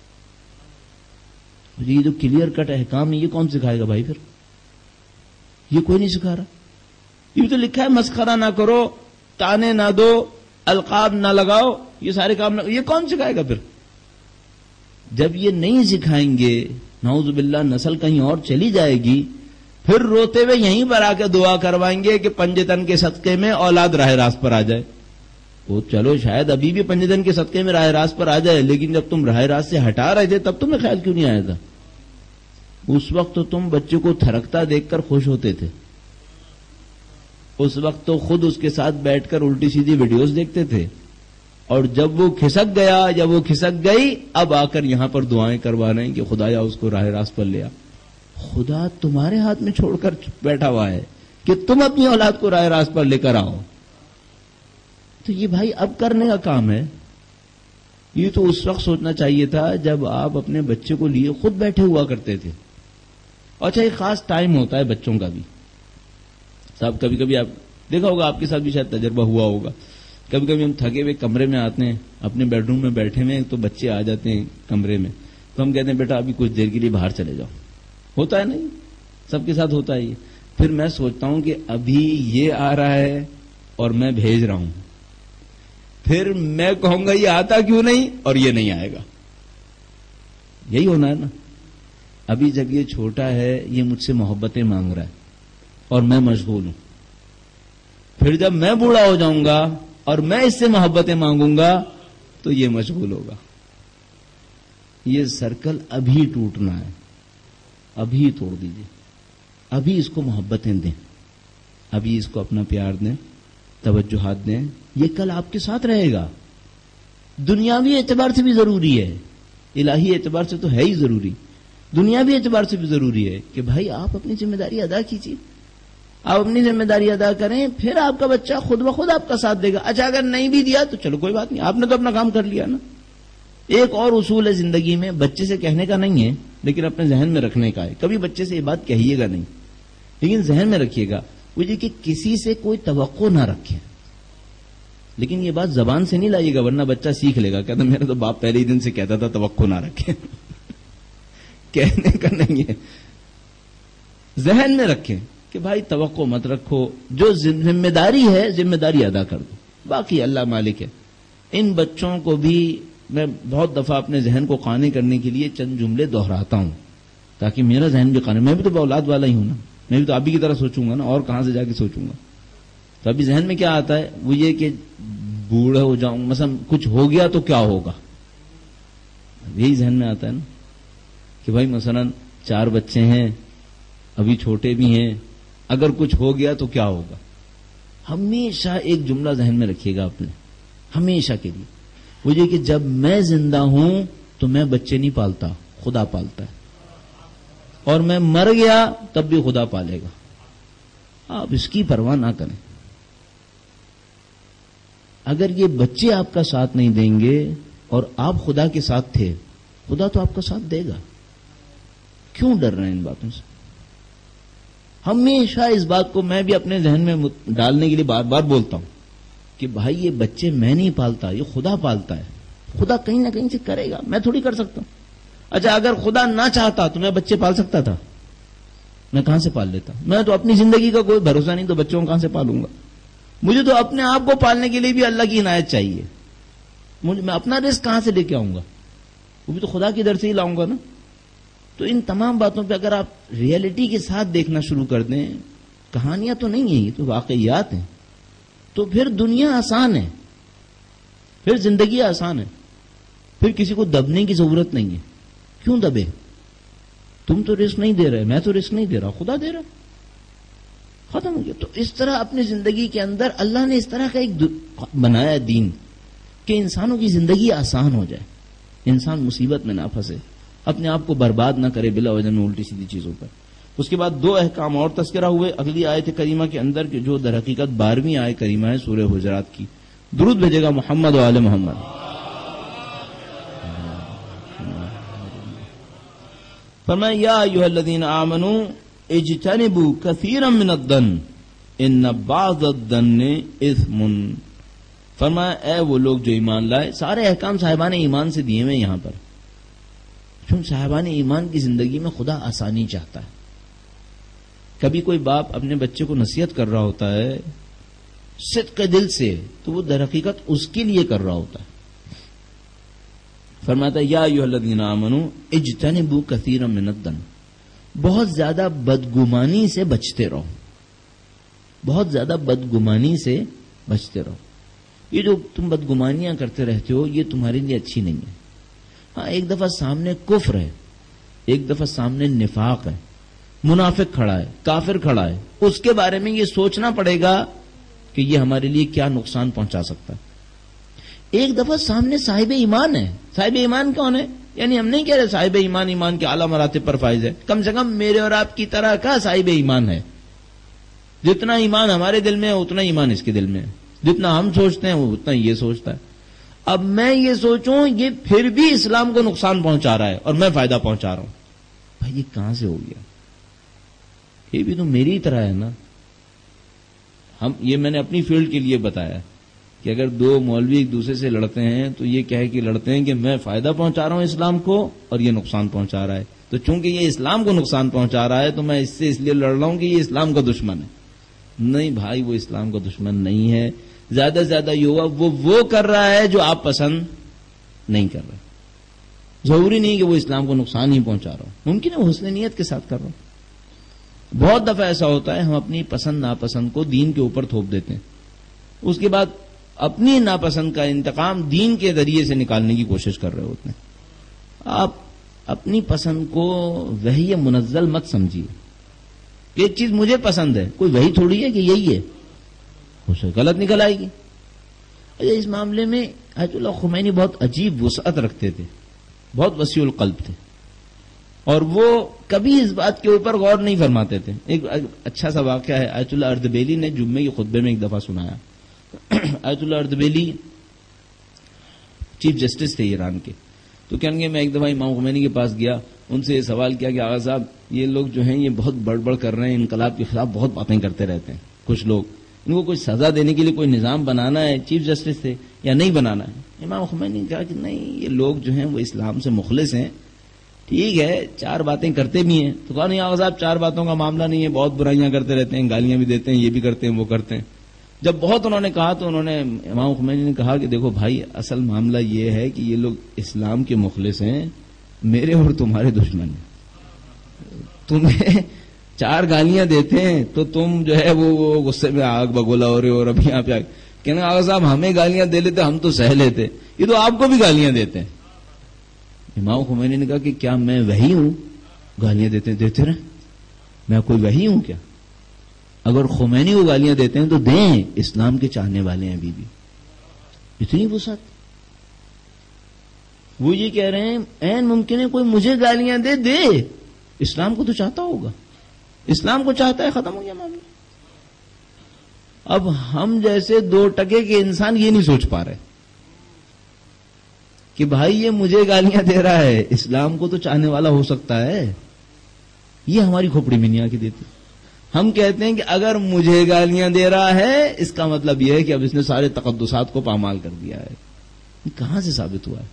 S1: یہ جو کلیئر کٹ احکام ہے یہ کون سکھائے گا بھائی؟ پھر یہ کوئی نہیں سکھا رہا. یہ بھی تو لکھا ہے مسخرہ نہ کرو، تانے نہ دو، القاب نہ لگاؤ، یہ سارے کام نہ، یہ کون سکھائے گا؟ پھر جب یہ نہیں سکھائیں گے نعوذ باللہ نسل کہیں اور چلی جائے گی، پھر روتے ہوئے یہیں پر آ کے دعا کروائیں گے کہ پنجتن کے صدقے میں اولاد راہ راست پر آ جائے. وہ چلو شاید ابھی بھی پنجتن کے صدقے میں راہ راست پر آ جائے، لیکن جب تم راہ راست سے ہٹا رہے تھے تب تمہیں خیال کیوں نہیں آیا تھا؟ اس وقت تو تم بچے کو تھرکتا دیکھ کر خوش ہوتے تھے، اس وقت تو خود اس کے ساتھ بیٹھ کر الٹی سیدھی ویڈیوز دیکھتے تھے، اور جب وہ کھسک گیا یا وہ کھسک گئی اب آ کر یہاں پر دعائیں کروا رہے ہیں کہ خدایا اس کو راہ راست پر لیا۔ خدا تمہارے ہاتھ میں چھوڑ کر بیٹھا ہوا ہے کہ تم اپنی اولاد کو راہ راست پر لے کر آؤ۔ تو یہ بھائی اب کرنے کا کام ہے، یہ تو اس وقت سوچنا چاہیے تھا جب آپ اپنے بچے کو لیے خود بیٹھے ہوا کرتے تھے۔ اچھا ایک خاص ٹائم ہوتا ہے بچوں کا بھی، صاحب کبھی کبھی آپ دیکھا ہوگا، آپ کے ساتھ بھی شاید تجربہ ہوا ہوگا، کبھی کبھی ہم تھکے ہوئے کمرے میں آتے ہیں، اپنے بیڈ روم میں بیٹھے ہوئے تو بچے آ جاتے ہیں کمرے میں، تو ہم کہتے ہیں بیٹا ابھی کچھ دیر کے لیے باہر چلے جاؤ۔ ہوتا ہے نہیں، سب کے ساتھ ہوتا ہے یہ۔ پھر میں سوچتا ہوں کہ ابھی یہ آ رہا ہے اور میں بھیج رہا ہوں، پھر میں کہوں گا یہ آتا کیوں نہیں اور یہ نہیں آئے گا، یہی ہونا ہے نا۔ ابھی جب یہ چھوٹا ہے یہ مجھ سے محبتیں مانگ رہا ہے اور میں مشغول ہوں، پھر جب میں بوڑھا ہو جاؤں گا اور میں اس سے محبتیں مانگوں گا تو یہ مشغول ہوگا۔ یہ سرکل ابھی ٹوٹنا ہے، ابھی توڑ دیجیے، ابھی اس کو محبتیں دیں، ابھی اس کو اپنا پیار دیں، توجہات دیں، یہ کل آپ کے ساتھ رہے گا۔ دنیاوی اعتبار سے بھی ضروری ہے، الہی اعتبار سے تو ہے ہی ضروری، دنیاوی اعتبار سے بھی ضروری ہے کہ بھائی آپ اپنی ذمہ داری ادا کیجیے، آپ اپنی ذمہ داری ادا کریں، پھر آپ کا بچہ خود بخود آپ کا ساتھ دے گا۔ اچھا اگر نہیں بھی دیا تو چلو کوئی بات نہیں، آپ نے تو اپنا کام کر لیا نا۔ ایک اور اصول ہے زندگی میں، بچے سے کہنے کا نہیں ہے لیکن اپنے ذہن میں رکھنے کا ہے۔ کبھی بچے سے یہ بات کہیے گا نہیں لیکن ذہن میں رکھیے گا، وہ یہ کہ کسی سے کوئی توقع نہ رکھے، لیکن یہ بات زبان سے نہیں لائیے گا ورنہ بچہ سیکھ لے گا، کہتا میرا تو باپ پہلے ہی دن سے کہتا تھا توقع نہ رکھے۔ کہنے کا نہیں ہے، ذہن میں رکھیں کہ بھائی توقع مت رکھو، جو ذمہ داری ہے ذمہ داری ادا کر دو، باقی اللہ مالک ہے۔ ان بچوں کو بھی میں بہت دفعہ اپنے ذہن کو قانع کرنے کے لیے چند جملے دہراتا ہوں تاکہ میرا ذہن بھی قانع، میں بھی تو اولاد والا ہی ہوں نا، میں بھی تو آپ ہی کی طرح سوچوں گا نا، اور کہاں سے جا کے سوچوں گا۔ تو ابھی ذہن میں کیا آتا ہے وہ یہ کہ بوڑھا ہو جاؤں، مثلا کچھ ہو گیا تو کیا ہوگا، یہی ذہن میں آتا ہے نا کہ بھائی مثلا 4 بچے ہیں، ابھی چھوٹے بھی ہیں، اگر کچھ ہو گیا تو کیا ہوگا۔ ہمیشہ ایک جملہ ذہن میں رکھیے گا اپنے، ہمیشہ کے لیے، وہ یہ کہ جب میں زندہ ہوں تو میں بچے نہیں پالتا، خدا پالتا ہے، اور میں مر گیا تب بھی خدا پالے گا، آپ اس کی پرواہ نہ کریں۔ اگر یہ بچے آپ کا ساتھ نہیں دیں گے اور آپ خدا کے ساتھ تھے، خدا تو آپ کا ساتھ دے گا، کیوں ڈر رہے ہیں ان باتوں سے؟ ہمیشہ اس بات کو میں بھی اپنے ذہن میں ڈالنے کے لیے بار بار بولتا ہوں کہ بھائی یہ بچے میں نہیں پالتا، یہ خدا پالتا ہے، خدا کہیں نہ کہیں سے کرے گا، میں تھوڑی کر سکتا ہوں۔ اچھا اگر خدا نہ چاہتا تو میں بچے پال سکتا تھا؟ میں کہاں سے پال لیتا؟ میں تو اپنی زندگی کا کوئی بھروسہ نہیں، تو بچوں کو کہاں سے پالوں گا؟ مجھے تو اپنے آپ کو پالنے کے لیے بھی اللہ کی عنایت چاہیے، میں اپنا رزق کہاں سے لے کے آؤں گا؟ وہ بھی تو خدا کی در سے ہی لاؤں گا نا۔ تو ان تمام باتوں پہ اگر آپ ریئلٹی کے ساتھ دیکھنا شروع کر دیں، کہانیاں تو نہیں ہیں، یہ تو واقعیات ہیں، تو پھر دنیا آسان ہے، پھر زندگی آسان ہے، پھر کسی کو دبنے کی ضرورت نہیں ہے۔ کیوں دبے؟ تم تو رزق نہیں دے رہے، میں تو رزق نہیں دے رہا، خدا دے رہا، ختم ہو گیا۔ تو اس طرح اپنی زندگی کے اندر اللہ نے اس طرح کا ایک بنایا دین کہ انسانوں کی زندگی آسان ہو جائے، انسان مصیبت میں نہ پھنسے، اپنے آپ کو برباد نہ کرے بلا وجہ میں الٹی سیدھی چیزوں پر۔ اس کے بعد 2 احکام اور تذکرہ ہوئے اگلی آیت کریمہ کے اندر کہ جو در حقیقت 12ویں آیت کریمہ ہے سورہ حجرات کی۔ درود بھیجے گا محمد و آل محمد۔ فرمایا یا ایھا الذین آمنوا اجتنبوا کثیرا من الظن ان بعض الظن اثم۔ فرمایا اے وہ لوگ جو ایمان لائے، سارے احکام صاحبان ایمان سے دیے ہوئے یہاں پر، چون صاحبان ایمان کی زندگی میں خدا آسانی چاہتا ہے۔ کبھی کوئی باپ اپنے بچے کو نصیحت کر رہا ہوتا ہے صدق دل سے، تو وہ در حقیقت اس کے لیے کر رہا ہوتا ہے۔ فرماتا ہے یا ایھا الذین آمنوا اجتنبوا کثیرا من الظن، بہت زیادہ بدگمانی سے بچتے رہو، بہت زیادہ بدگمانی سے بچتے رہو۔ یہ جو تم بدگمانیاں کرتے رہتے ہو یہ تمہارے لیے اچھی نہیں ہے۔ ہاں ایک دفعہ سامنے کفر ہے ایک دفعہ سامنے نفاق ہے، منافق کھڑا ہے، کافر کھڑا ہے، اس کے بارے میں یہ سوچنا پڑے گا کہ یہ ہمارے لیے کیا نقصان پہنچا سکتا ہے۔ ایک دفعہ سامنے صاحب ایمان ہے۔ صاحب ایمان کون ہے؟ یعنی ہم نہیں کہہ رہے صاحب ایمان ایمان کے اعلیٰ مراتب پر فائز ہے، کم سے کم میرے اور آپ کی طرح کا صاحب ایمان ہے۔ جتنا ایمان ہمارے دل میں ہے اتنا ایمان اس کے دل میں ہے، جتنا ہم سوچتے ہیں وہ اتنا یہ سوچتا ہے۔ اب میں یہ سوچوں یہ پھر بھی اسلام کو نقصان پہنچا رہا ہے اور میں فائدہ پہنچا رہا ہوں، بھائی یہ کہاں سے ہو گیا؟ یہ بھی تو میری ہی طرح ہے نا۔ یہ میں نے اپنی فیلڈ کے لیے بتایا کہ اگر دو مولوی ایک دوسرے سے لڑتے ہیں تو یہ کہہ کے لڑتے ہیں کہ میں فائدہ پہنچا رہا ہوں اسلام کو اور یہ نقصان پہنچا رہا ہے، تو چونکہ یہ اسلام کو نقصان پہنچا رہا ہے تو میں اس لیے لڑ رہا ہوں کہ یہ اسلام کا دشمن ہے۔ نہیں بھائی، وہ اسلام کا دشمن نہیں ہے، زیادہ سے زیادہ وہ کر رہا ہے جو آپ پسند نہیں کر رہے۔ ضروری نہیں کہ وہ اسلام کو نقصان ہی پہنچا رہا ہو، ممکن ہے وہ حسن نیت کے ساتھ کر رہا ہو۔ بہت دفعہ ایسا ہوتا ہے ہم اپنی پسند ناپسند کو دین کے اوپر تھوپ دیتے ہیں، اس کے بعد اپنی ناپسند کا انتقام دین کے ذریعے سے نکالنے کی کوشش کر رہے ہوتے ہیں۔ آپ اپنی پسند کو وحی منزل مت سمجھیے۔ ایک چیز مجھے پسند ہے، کوئی وحی تھوڑی ہے کہ یہی ہے، اسے غلط نکل آئے گی۔ اس معاملے میں آیت اللہ خمینی بہت عجیب وسعت رکھتے تھے، بہت وسیع القلب تھے، اور وہ کبھی اس بات کے اوپر غور نہیں فرماتے تھے۔ ایک اچھا سا واقعہ ہے، آیت اللہ اردبیلی نے جمعے کے خطبے میں ایک دفعہ سنایا۔ آیت اللہ اردبیلی چیف جسٹس تھے ایران کے، تو کہیں گے میں ایک دفعہ امام خمینی کے پاس گیا، ان سے یہ سوال کیا کہ آغا صاحب یہ لوگ جو ہیں یہ بہت بڑبڑ کر رہے ہیں، انقلاب کے خلاف بہت باتیں کرتے رہتے ہیں کچھ لوگ، ان کو کوئی سزا دینے کے لیے کوئی نظام بنانا ہے، چیف جسٹس تھے، یا نہیں بنانا ہے؟ امام خمینی نے کہا کہ نہیں، یہ لوگ جو ہیں وہ اسلام سے مخلص ہیں، ٹھیک ہے چار باتیں کرتے بھی ہیں۔ تو کہا نہیں آغا صاحب چار باتوں کا معاملہ نہیں ہے، بہت برائیاں کرتے رہتے ہیں، گالیاں بھی دیتے ہیں، یہ بھی کرتے ہیں وہ کرتے ہیں۔ جب بہت انہوں نے کہا تو انہوں نے امام خمینی نے کہا کہ دیکھو بھائی، اصل معاملہ یہ ہے کہ یہ لوگ اسلام کے مخلص ہیں، میرے اور تمہارے دشمن ہیں۔ تمہیں چار گالیاں دیتے ہیں تو تم جو ہے وہ غصے میں آگ بگولا ہو رہے ہو، اور ابھی یہاں پہ کہنا آغا صاحب ہمیں گالیاں دے لیتے ہم تو سہ لیتے، یہ تو آپ کو بھی گالیاں دیتے ہیں۔ امام خمینی نے کہا کہ کیا میں وہی ہوں گالیاں دیتے رہے؟ میں کوئی وہی ہوں کیا؟ اگر خمینی کو گالیاں دیتے ہیں تو دیں، اسلام کے چاہنے والے ہیں ابھی بھی، اتنی وسعت۔ وہ یہ کہہ رہے ہیں عین ممکن ہے کوئی مجھے گالیاں دے، اسلام کو تو چاہتا ہوگا، اسلام کو چاہتا ہے، ختم ہو گیا معاملہ۔ اب ہم جیسے 2 ٹکے کے انسان یہ نہیں سوچ پا رہے کہ بھائی یہ مجھے گالیاں دے رہا ہے، اسلام کو تو چاہنے والا ہو سکتا ہے، یہ ہماری کھوپڑی میں نہیں آ کے دیتی۔ ہم کہتے ہیں کہ اگر مجھے گالیاں دے رہا ہے اس کا مطلب یہ ہے کہ اب اس نے سارے تقدسات کو پامال کر دیا ہے۔ یہ کہاں سے ثابت ہوا ہے؟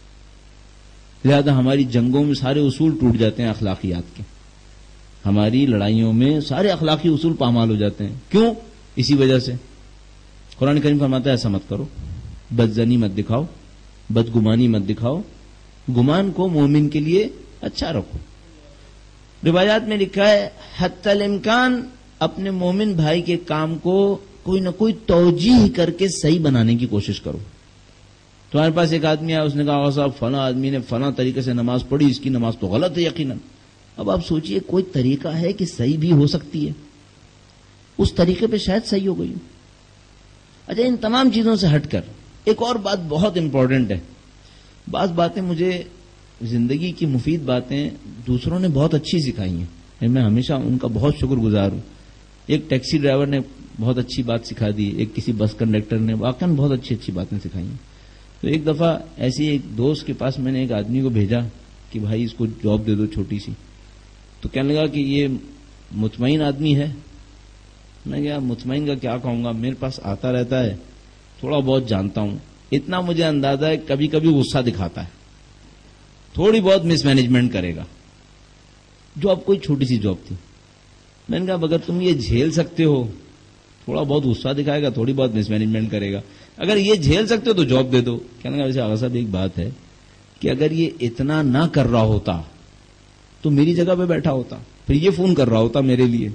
S1: لہذا ہماری جنگوں میں سارے اصول ٹوٹ جاتے ہیں اخلاقیات کے، ہماری لڑائیوں میں سارے اخلاقی اصول پامال ہو جاتے ہیں۔ کیوں؟ اسی وجہ سے قرآن کریم فرماتا ہے ایسا مت کرو، بدزنی مت دکھاؤ، بدگمانی مت دکھاؤ، گمان کو مومن کے لیے اچھا رکھو۔ روایات میں لکھا ہے حتی الامکان اپنے مومن بھائی کے کام کو کوئی نہ کوئی توجیہ کر کے صحیح بنانے کی کوشش کرو۔ تمہارے پاس ایک آدمی آیا، اس نے کہا آقا صاحب فلاں آدمی نے فلاں طریقے سے نماز پڑھی، اس کی نماز تو غلط ہے یقیناً۔ اب آپ سوچئے کوئی طریقہ ہے کہ صحیح بھی ہو سکتی ہے، اس طریقے پہ شاید صحیح ہو گئی۔ اچھا ان تمام چیزوں سے ہٹ کر ایک اور بات بہت امپورٹنٹ ہے۔ بعض باتیں مجھے زندگی کی مفید باتیں دوسروں نے بہت اچھی سکھائی ہیں، میں ہمیشہ ان کا بہت شکر گزار ہوں۔ ایک ٹیکسی ڈرائیور نے بہت اچھی بات سکھا دی، ایک کسی بس کنڈکٹر نے واقعاً بہت اچھی اچھی باتیں سکھائی ہیں۔ تو ایک دفعہ ایسی ایک دوست کے پاس میں نے ایک آدمی کو بھیجا کہ بھائی اس کو جاب دے دو چھوٹی سی، تو کہنے لگا کہ یہ مطمئن آدمی ہے۔ میں کہا مطمئن کا کیا کہوں گا، میرے پاس آتا رہتا ہے، تھوڑا بہت جانتا ہوں، اتنا مجھے اندازہ ہے کبھی کبھی غصہ دکھاتا ہے، تھوڑی بہت مس مینجمنٹ کرے گا۔ جاب کوئی چھوٹی سی جاب تھی، میں نے کہا اگر تم یہ جھیل سکتے ہو، تھوڑا بہت غصہ دکھائے گا، تھوڑی بہت مس مینجمنٹ کرے گا، اگر یہ جھیل سکتے ہو تو جاب دے دو۔ کہنے لگا ویسے آغا صاحب ایک بات ہے کہ اگر یہ اتنا نہ کر رہا ہوتا تو میری جگہ پہ بیٹھا ہوتا، پھر یہ فون کر رہا ہوتا میرے لیے۔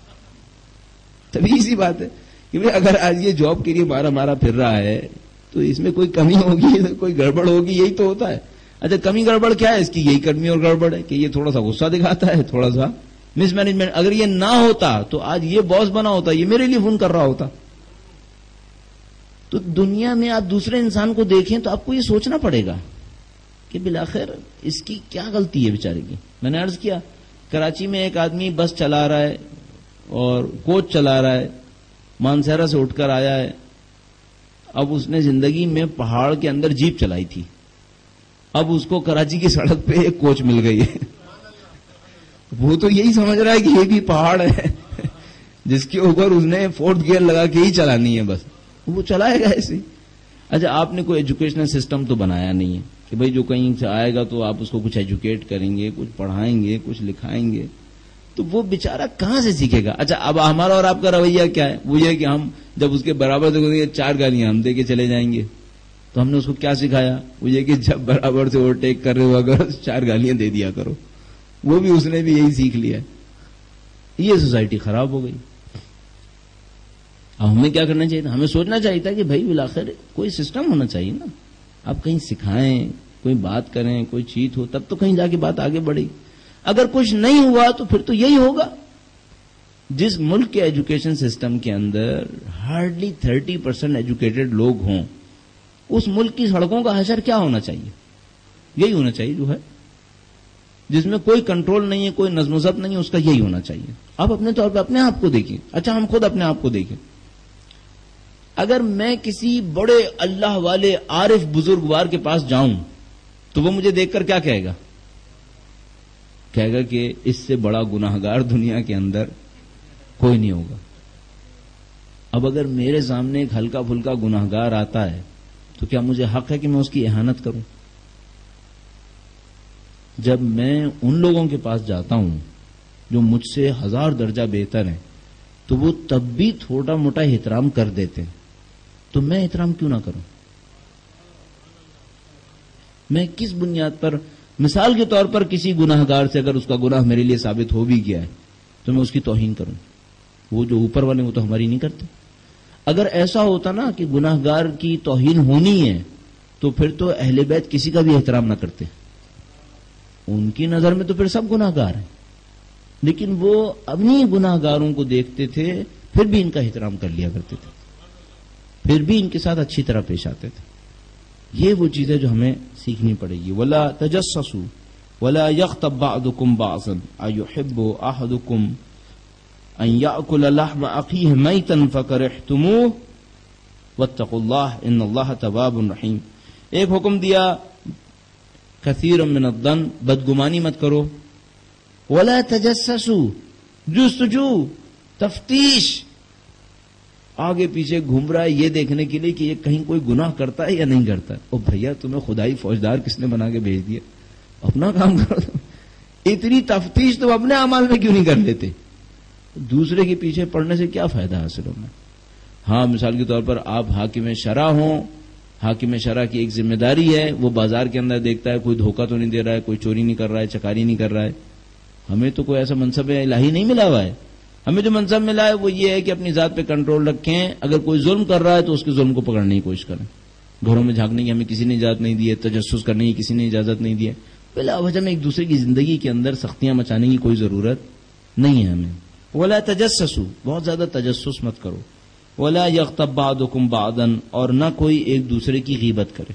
S1: تبھی اسی بات ہے کہ اگر آج یہ جاب کے لیے مارا پھر رہا ہے تو اس میں کوئی کمی ہوگی، کوئی گڑبڑ ہوگی، یہی تو ہوتا ہے۔ اچھا کمی گڑبڑ کیا ہے اس کی؟ یہی کمی اور گڑبڑ ہے کہ یہ تھوڑا سا غصہ دکھاتا ہے، تھوڑا سا مس مینجمنٹ. اگر یہ نہ ہوتا تو آج یہ باس بنا ہوتا، یہ میرے لیے فون کر رہا ہوتا. تو دنیا میں آپ دوسرے انسان کو دیکھیں تو آپ کو یہ سوچنا پڑے گا کہ بالآخر اس کی کیا غلطی ہے بیچارے کی. میں نے عرض کیا کراچی میں ایک آدمی بس چلا رہا ہے اور کوچ چلا رہا ہے، مانسہرہ سے اٹھ کر آیا ہے. اب اس نے زندگی میں پہاڑ کے اندر جیپ چلائی تھی، اب اس کو کراچی کی سڑک پہ ایک کوچ مل گئی ہے. وہ تو یہی سمجھ رہا ہے کہ یہ بھی پہاڑ ہے جس کے اوپر اس نے 4th گیئر لگا کے ہی چلانی ہے، بس وہ چلائے گا ایسے. اچھا آپ نے کوئی ایجوکیشنل سسٹم تو بنایا نہیں ہے کہ بھئی جو کہیں سے آئے گا تو آپ اس کو کچھ ایجوکیٹ کریں گے، کچھ پڑھائیں گے، کچھ لکھائیں گے، تو وہ بیچارہ کہاں سے سیکھے گا؟ اچھا اب ہمارا اور آپ کا رویہ کیا ہے؟ وہ یہ ہے کہ ہم جب اس کے برابر دیکھیں گے 4 گالیاں ہم دے کے چلے جائیں گے. تو ہم نے اس کو کیا سکھایا؟ وہ یہ کہ جب برابر سے اوورٹیک کر رہے ہو اگر 4 گالیاں دے دیا کرو. وہ بھی اس نے بھی یہی سیکھ لیا. یہ سوسائٹی خراب ہو گئی. اب ہمیں کیا کرنا چاہیے تھا؟ ہمیں سوچنا چاہیے تھا کہ بھائی بالآخر کوئی سسٹم ہونا چاہیے نا. آپ کہیں سکھائیں، کوئی بات کریں، کوئی چیت ہو، تب تو کہیں جا کے بات آگے بڑھے. اگر کچھ نہیں ہوا تو پھر تو یہی ہوگا. جس ملک کے ایجوکیشن سسٹم کے اندر ہارڈلی 30% ایجوکیٹڈ لوگ ہوں، اس ملک کی سڑکوں کا حشر کیا ہونا چاہیے؟ یہی ہونا چاہیے جو ہے. جس میں کوئی کنٹرول نہیں ہے، کوئی نظم و ضبط نہیں ہے، اس کا یہی ہونا چاہیے. آپ اپنے طور پہ اپنے آپ کو دیکھیں. اچھا ہم خود اپنے آپ کو دیکھیں. اگر میں کسی بڑے اللہ والے عارف بزرگوار کے پاس جاؤں تو وہ مجھے دیکھ کر کیا کہے گا؟ کہے گا کہ اس سے بڑا گناہگار دنیا کے اندر کوئی نہیں ہوگا. اب اگر میرے سامنے ایک ہلکا پھلکا گناہگار آتا ہے تو کیا مجھے حق ہے کہ میں اس کی اہانت کروں؟ جب میں ان لوگوں کے پاس جاتا ہوں جو مجھ سے 1000 درجہ بہتر ہیں تو وہ تب بھی تھوڑا موٹا احترام کر دیتے ہیں، تو میں احترام کیوں نہ کروں؟ میں کس بنیاد پر؟ مثال کے طور پر کسی گناہگار سے اگر اس کا گناہ میرے لیے ثابت ہو بھی گیا ہے تو میں اس کی توہین کروں؟ وہ جو اوپر والے وہ تو ہماری نہیں کرتے. اگر ایسا ہوتا نا کہ گناہگار کی توہین ہونی ہے تو پھر تو اہل بیت کسی کا بھی احترام نہ کرتے. ان کی نظر میں تو پھر سب گناہگار ہیں، لیکن وہ اپنی گناہگاروں کو دیکھتے تھے پھر بھی ان کا احترام کر لیا کرتے تھے، پھر بھی ان کے ساتھ اچھی طرح پیش آتے تھے. یہ وہ چیزیں جو ہمیں سیکھنی پڑے گی. وَلَا تَجَسَّسُوا وَلَا يَغْتَبْ بَعْضُكُمْ بَعْضًا أَيُحِبُّ أَحَدُكُمْ أَن يَأْكُلَ لَحْمَ أَخِيهِ مَيْتًا فَكَرِهْتُمُوهُ وَاتَّقُوا اللَّهَ إِنَّ اللَّهَ تَوَّابٌ رَحِيمٌ. ایک حکم دیا کثیر من الظن، بدگمانی مت کرو. ولا تجسسوا، جستجو، تفتیش، آگے پیچھے گھوم رہا ہے یہ دیکھنے کے لیے کہ یہ کہیں کوئی گناہ کرتا ہے یا نہیں کرتا. او بھیا تمہیں خدائی فوجدار کس نے بنا کے بھیج دیا؟ اپنا کام کرو. اتنی تفتیش تم اپنے اعمال میں کیوں نہیں کر لیتے؟ دوسرے کے پیچھے پڑنے سے کیا فائدہ حاصل ہونا؟ ہاں مثال کے طور پر آپ حاکم شرع ہوں، حاکم شرع کی ایک ذمہ داری ہے، وہ بازار کے اندر دیکھتا ہے کوئی دھوکہ تو نہیں دے رہا ہے، کوئی چوری نہیں کر رہا ہے، چکاری نہیں کر رہا ہے. ہمیں تو کوئی ایسا منصب الہی نہیں ملا ہوا ہے. ہمیں جو منصب ملا ہے وہ یہ ہے کہ اپنی ذات پہ کنٹرول رکھیں. اگر کوئی ظلم کر رہا ہے تو اس کے ظلم کو پکڑنے کی کوشش کریں. گھروں میں جھانکنے کی ہمیں کسی نے اجازت نہیں دی ہے، تجسس کرنے کی کسی نے اجازت نہیں دی ہے. بلا وجہ میں ایک دوسرے کی زندگی کے اندر سختیاں مچانے کی کوئی ضرورت نہیں ہے ہمیں. ولا تجسسوا، بہت زیادہ تجسس مت کرو. ولا یغتب بعضکم بعضا، اور نہ کوئی ایک دوسرے کی غیبت کرے.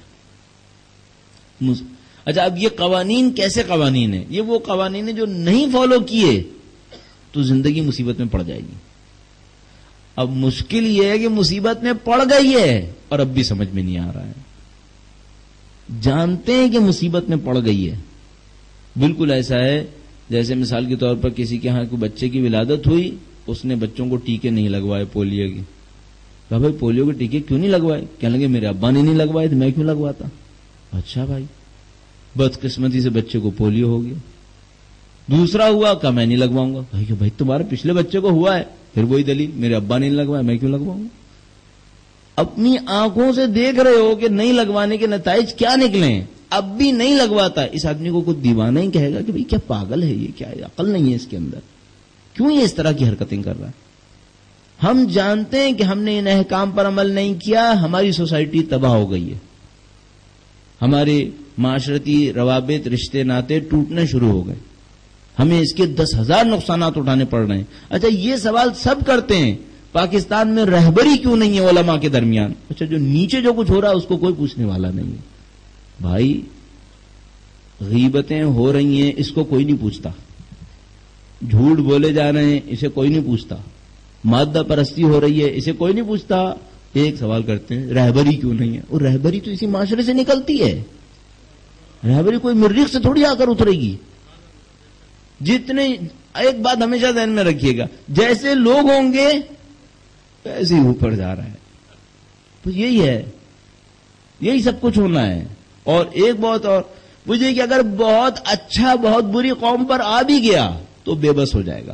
S1: اچھا اب یہ قوانین کیسے قوانین ہیں؟ یہ وہ قوانین ہیں جو نہیں فالو کیے تو زندگی مصیبت میں پڑ جائے گی. اب مشکل یہ ہے کہ مصیبت میں پڑ گئی ہے اور اب بھی سمجھ میں نہیں آ رہا ہے. جانتے ہیں کہ مصیبت میں پڑ گئی ہے. بالکل ایسا ہے جیسے مثال کے طور پر کسی کے ہاں کوئی بچے کی ولادت ہوئی، اس نے بچوں کو ٹیکے نہیں لگوائے پولیو کے. کہا بھائی پولیو کے ٹیکے کیوں نہیں لگوائے؟ کہنے لگے میرے ابا نے نہیں لگوائے تو میں کیوں لگواتا. اچھا بھائی، بدقسمتی سے بچے کو پولیو ہو گیا. دوسرا ہوا، کہا میں نہیں لگواؤں گا. بھائی تمہارے پچھلے بچے کو ہوا ہے، پھر وہی دلیل میرے ابا نے نہیں لگوایا میں کیوں لگواؤں گا. اپنی آنکھوں سے دیکھ رہے ہو کہ نہیں لگوانے کے نتائج کیا نکلے ہیں، اب بھی نہیں لگواتا. اس آدمی کو کوئی دیوانہ ہی کہے گا کہ بھائی کیا پاگل ہے یہ، کیا ہے عقل نہیں ہے اس کے اندر، کیوں یہ اس طرح کی حرکتیں کر رہا ہے. ہم جانتے ہیں کہ ہم نے ان احکام پر عمل نہیں کیا، ہماری سوسائٹی تباہ ہو گئی ہے. ہمارے معاشرتی روابط، رشتے ناطے ٹوٹنے شروع ہو گئے، ہمیں اس کے 10,000 نقصانات اٹھانے پڑ رہے ہیں۔ اچھا یہ سوال سب کرتے ہیں، پاکستان میں رہبری کیوں نہیں ہے علماء کے درمیان؟ اچھا جو نیچے جو کچھ ہو رہا ہے اس کو کوئی پوچھنے والا نہیں ہے۔ بھائی غیبتیں ہو رہی ہیں، اس کو کوئی نہیں پوچھتا، جھوٹ بولے جا رہے ہیں، اسے کوئی نہیں پوچھتا، مادہ پرستی ہو رہی ہے، اسے کوئی نہیں پوچھتا۔ ایک سوال کرتے ہیں رہبری کیوں نہیں ہے؟ اور رہبری تو اسی معاشرے سے نکلتی ہے، رہبری کوئی مریخ سے تھوڑی آ کر اترے گی۔ جتنے ایک بات ہمیشہ ذہن میں رکھیے گا، جیسے لوگ ہوں گے ویسے ہی اوپر جا رہا ہے، تو یہی ہے، یہی سب کچھ ہونا ہے۔ اور ایک بات اور مجھے کہ اگر بہت اچھا بہت بری قوم پر آ بھی گیا تو بے بس ہو جائے گا،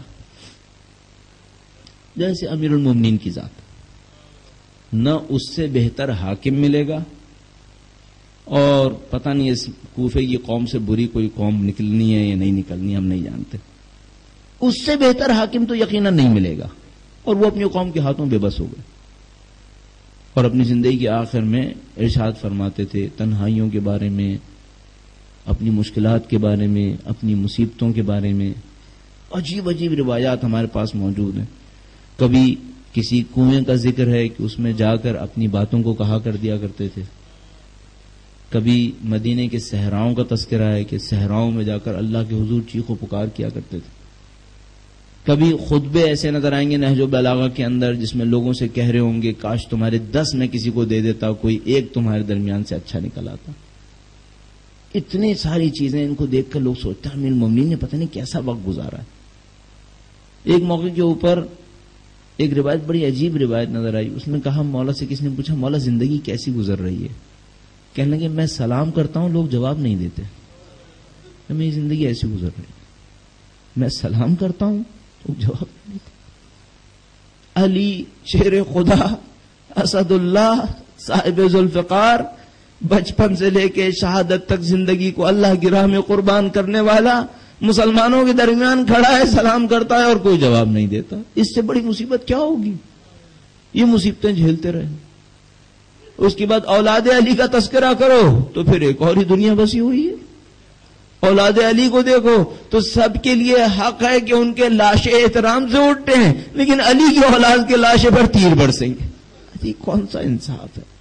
S1: جیسے امیر المومنین کی ذات، نہ اس سے بہتر حاکم ملے گا، اور پتہ نہیں اس کوفے کی قوم سے بری کوئی قوم نکلنی ہے یا نہیں نکلنی ہم نہیں جانتے، اس سے بہتر حاکم تو یقیناً نہیں ملے گا، اور وہ اپنی قوم کے ہاتھوں بے بس ہو گئے۔ اور اپنی زندگی کے آخر میں ارشاد فرماتے تھے تنہائیوں کے بارے میں، اپنی مشکلات کے بارے میں، اپنی مصیبتوں کے بارے میں، عجیب عجیب روایات ہمارے پاس موجود ہیں۔ کبھی کسی کنویں کا ذکر ہے کہ اس میں جا کر اپنی باتوں کو کہا کر دیا کرتے تھے، کبھی مدینے کے صحراؤں کا تذکرہ ہے کہ صحراؤں میں جا کر اللہ کے حضور چیخ و پکار کیا کرتے تھے، کبھی خطبے ایسے نظر آئیں گے نہج و بلاغہ کے اندر جس میں لوگوں سے کہہ رہے ہوں گے کاش تمہارے 10 میں کسی کو دے دیتا، کوئی ایک تمہارے درمیان سے اچھا نکل آتا۔ اتنی ساری چیزیں، ان کو دیکھ کر لوگ سوچتے ہیں امیر المومنین نے پتہ نہیں کیسا وقت گزارا ہے۔ ایک موقع کے اوپر ایک روایت، بڑی عجیب روایت نظر آئی، اس میں کہا مولا سے، کسی نے پوچھا مولا زندگی کیسی گزر رہی ہے؟ کہنے لگے میں سلام کرتا ہوں لوگ جواب نہیں دیتے، میری زندگی ایسی گزر رہی ہے، میں سلام کرتا ہوں لوگ جواب نہیں دیتے۔ علی شیر خدا اسد اللہ صاحب ذوالفقار، بچپن سے لے کے شہادت تک زندگی کو اللہ کی راہ میں قربان کرنے والا، مسلمانوں کے درمیان کھڑا ہے، سلام کرتا ہے اور کوئی جواب نہیں دیتا۔ اس سے بڑی مصیبت کیا ہوگی؟ یہ مصیبتیں جھیلتے رہے۔ اس کے بعد اولاد علی کا تذکرہ کرو تو پھر ایک اور ہی دنیا بسی ہوئی ہے۔ اولاد علی کو دیکھو تو سب کے لیے حق ہے کہ ان کے لاشیں احترام سے اٹھتے ہیں، لیکن علی کی اولاد کے لاشیں پر تیر برسیں گے۔ یہ کون سا انصاف ہے؟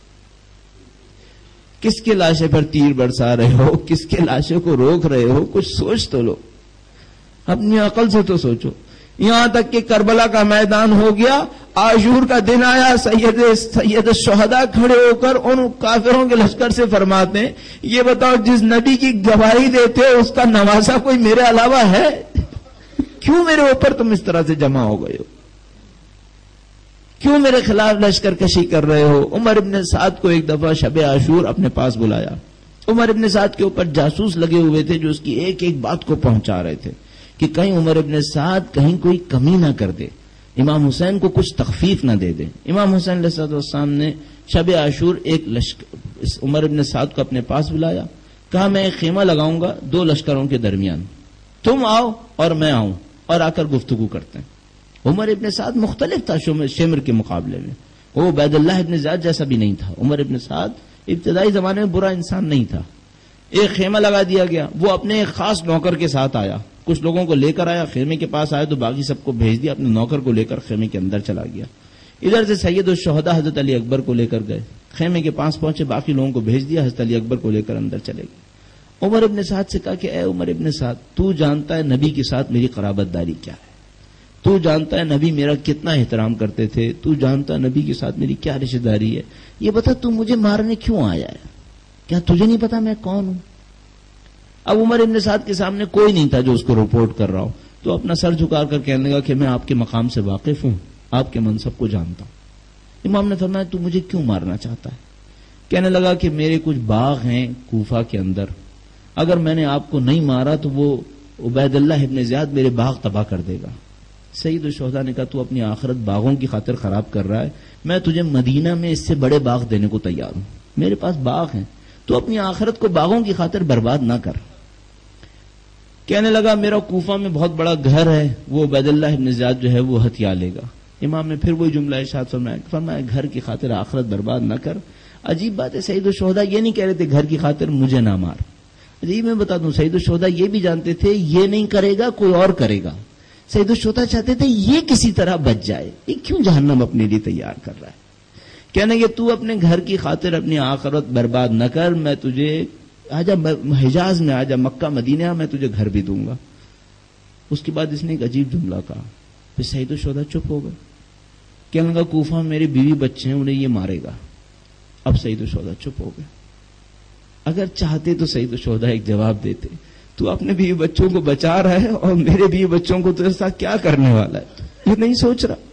S1: کس کے لاشیں پر تیر برسا رہے ہو؟ کس کے لاشوں کو روک رہے ہو؟ کچھ سوچ تو لو، اپنی عقل سے تو سوچو۔ یہاں تک کہ کربلا کا میدان ہو گیا، عاشور کا دن آیا، سید الشہداء کھڑے ہو کر ان کافروں کے لشکر سے فرماتے ہیں یہ بتاؤ جس نبی کی گواہی دیتے اس کا نواسا کوئی میرے علاوہ ہے؟ کیوں میرے اوپر تم اس طرح سے جمع ہو گئے ہو؟ کیوں میرے خلاف لشکر کشی کر رہے ہو؟ عمر ابن سعد کو ایک دفعہ شب عاشور اپنے پاس بلایا۔ عمر ابن سعد کے اوپر جاسوس لگے ہوئے تھے جو اس کی ایک ایک بات کو پہنچا رہے تھے کہ کہیں عمر ابن سعد کہیں کوئی کمی نہ کر دے، امام حسین کو کچھ تخفیف نہ دے دے۔ امام حسین علیہ السلام نے شب عاشور ایک عمر ابن سعد کو اپنے پاس بلایا، کہا میں ایک خیمہ لگاؤں گا 2 لشکروں کے درمیان، تم آؤ اور میں آؤں اور آ کر گفتگو کرتے ہیں۔ عمر ابن سعد مختلف تھا شمر کے مقابلے میں، وہ عبید اللہ ابن زیاد جیسا بھی نہیں تھا۔ عمر ابن سعد ابتدائی زمانے میں برا انسان نہیں تھا۔ ایک خیمہ لگا دیا گیا، وہ اپنے ایک خاص نوکر کے ساتھ آیا، کچھ لوگوں کو لے کر آیا، خیمے کے پاس آیا تو باقی سب کو بھیج دیا، اپنے نوکر کو لے کر خیمے کے اندر چلا گیا۔ ادھر سے سید الشہداء حضرت علی اکبر کو لے کر گئے، خیمے کے پاس پہنچے، باقی لوگوں کو بھیج دیا، حضرت علی اکبر کو لے کر اندر چلے گئے۔ عمر ابن سعد سے کہا کہ اے عمر ابن سعد، تو جانتا ہے نبی کے ساتھ میری قرابت داری کیا ہے، تو جانتا ہے نبی میرا کتنا احترام کرتے تھے، تو جانتا ہے نبی کے ساتھ میری کیا رشتہ داری ہے، یہ بتا تو مجھے مارنے کیوں آیا ہے؟ کیا تجھے نہیں پتا میں کون ہوں؟ اب عمر ابن سعد کے سامنے کوئی نہیں تھا جو اس کو رپورٹ کر رہا ہو، تو اپنا سر جھکا کر کہنے لگا کہ میں آپ کے مقام سے واقف ہوں، آپ کے منصب کو جانتا ہوں۔ امام نے فرمایا تو مجھے کیوں مارنا چاہتا ہے؟ کہنے لگا کہ میرے کچھ باغ ہیں کوفہ کے اندر، اگر میں نے آپ کو نہیں مارا تو وہ عبید اللہ ابن زیاد میرے باغ تباہ کر دے گا۔ سید الشہداء نے کہا تو اپنی آخرت باغوں کی خاطر خراب کر رہا ہے، میں تجھے مدینہ میں اس سے بڑے باغ دینے کو تیار ہوں، میرے پاس باغ ہیں، تو اپنی آخرت کو باغوں کی خاطر برباد نہ کر۔ کہنے لگا میرا کوفہ میں بہت بڑا گھر ہے، وہ عبید اللہ ابن زیاد جو ہے وہ ہتھیا لے گا۔ امام نے پھر وہی جملہ ارشاد فرمایا گھر کی خاطر آخرت برباد نہ کر، عجیب بات ہے، سید الشہداء یہ نہیں کہہ رہے تھے گھر کی خاطر مجھے نہ مار. عجیب میں بتا دوں، سید الشہداء یہ بھی جانتے تھے یہ نہیں کرے گا کوئی اور کرے گا. سید الشہداء چاہتے تھے یہ کسی طرح بچ جائے. یہ کیوں جہنم اپنے لیے تیار کر رہا ہے؟ کہنے کہ تو اپنے گھر کی خاطر اپنی آخرت برباد نہ کر، میں تجھے آجا حجاز میں آجا، مکہ مدینہ میں تجھے گھر بھی دوں گا. اس کے بعد اس نے ایک عجیب جملہ کہا، پھر سید الشہداء چپ ہو گئے. کہنے لگا کوفہ میں میرے بیوی بچے ہیں، انہیں یہ مارے گا. اب سید الشہداء چپ ہو گئے. اگر چاہتے تو سید الشہداء ایک جواب دیتے، تو اپنے بیوی بچوں کو بچا رہا ہے اور میرے بیوی بچوں کو تیرے ساتھ کیا کرنے والا ہے، یہ نہیں سوچ رہا.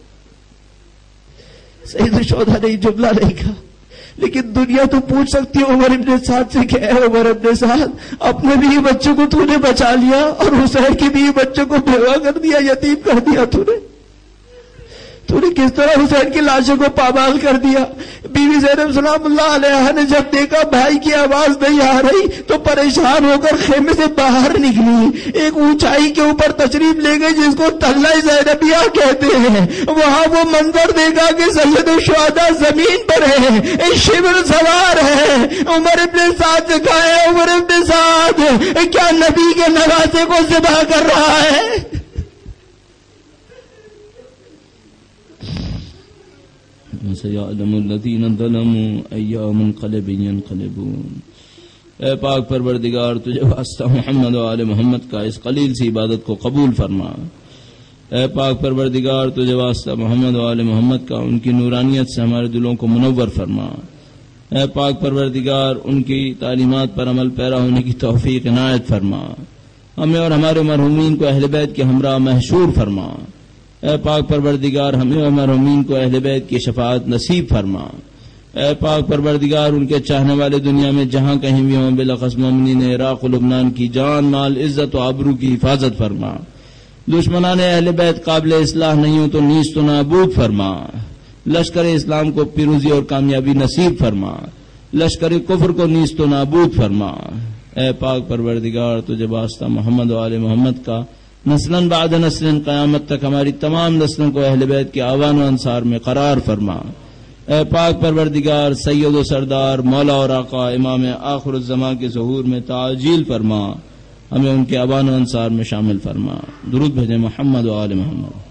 S1: سید الشہداء نے یہ جملہ نہیں کہا. لیکن دنیا تو پوچھ سکتی ہے عمر ابن سعد سے کہ اے عمر ابن سعد، اپنے بیوی بچوں کو تو نے بچا لیا اور حسین کی بیوی بچوں کو بیوہ کر دیا، یتیم کر دیا. تو نے کس طرح حسین کی لاشوں کو پامال کر دیا. بیوی زینب سلام اللہ علیہا نے جب دیکھا بھائی کی آواز نہیں آ رہی تو پریشان ہو کر خیمے سے باہر نکلی. ایک اونچائی کے اوپر تشریف لے گئی جس کو تلہ زینبیہ کہتے ہیں. وہاں وہ منظر دیکھا کہ سید الشہداء زمین پر ہے، ایک شبر سوار ہے. عمر ابن سعد سے کہا ہے عمر ابن سعد، کیا نبی کے نواسے کو ذبح کر رہا ہے؟ سَيَعْلَمُ الَّذِينَ ظَلَمُوا أَيَّ مُنقَلِبٍ يَنقَلِبُونَ. اے پاک پروردگار تجھے واسطہ محمد و آل محمد کا اس قلیل سی عبادت کو قبول فرما. اے پاک پروردگار تجھے واسطہ محمد و آل محمد کا ان کی نورانیت سے ہمارے دلوں کو منور فرما. اے پاک پروردگار ان کی تعلیمات پر عمل پیرا ہونے کی توفیق عنایت فرما. ہمیں اور ہمارے مرحومین کو اہل بیت کے ہمراہ محشور فرما. اے پاک پروردگار ہمیں اور مرحومین کو اہل بیت کی شفاعت نصیب فرما. اے پاک پروردگار ان کے چاہنے والے دنیا میں جہاں کہیں بھی ہوں بالاخص مومنین عراق و لبنان کی جان مال عزت و آبرو کی حفاظت فرما. دشمنان اہل بیت قابل اصلاح نہیں ہوں تو نیست و نابود فرما. لشکر اسلام کو پیروزی اور کامیابی نصیب فرما. لشکر کفر کو نیست و نابود فرما. اے پاک پروردگار تجھے واسطہ محمد و آل محمد کا نسلاً بعد نسل قیامت تک ہماری تمام نسلوں کو اہل بیت کے اعوان و انصار میں قرار فرما. اے پاک پروردگار سید و سردار مولا اور آقا امام آخر الزمان کے ظہور میں تعجیل فرما. ہمیں ان کے اعوان و انصار میں شامل فرما. درود بھیجیں محمد و آل محمد.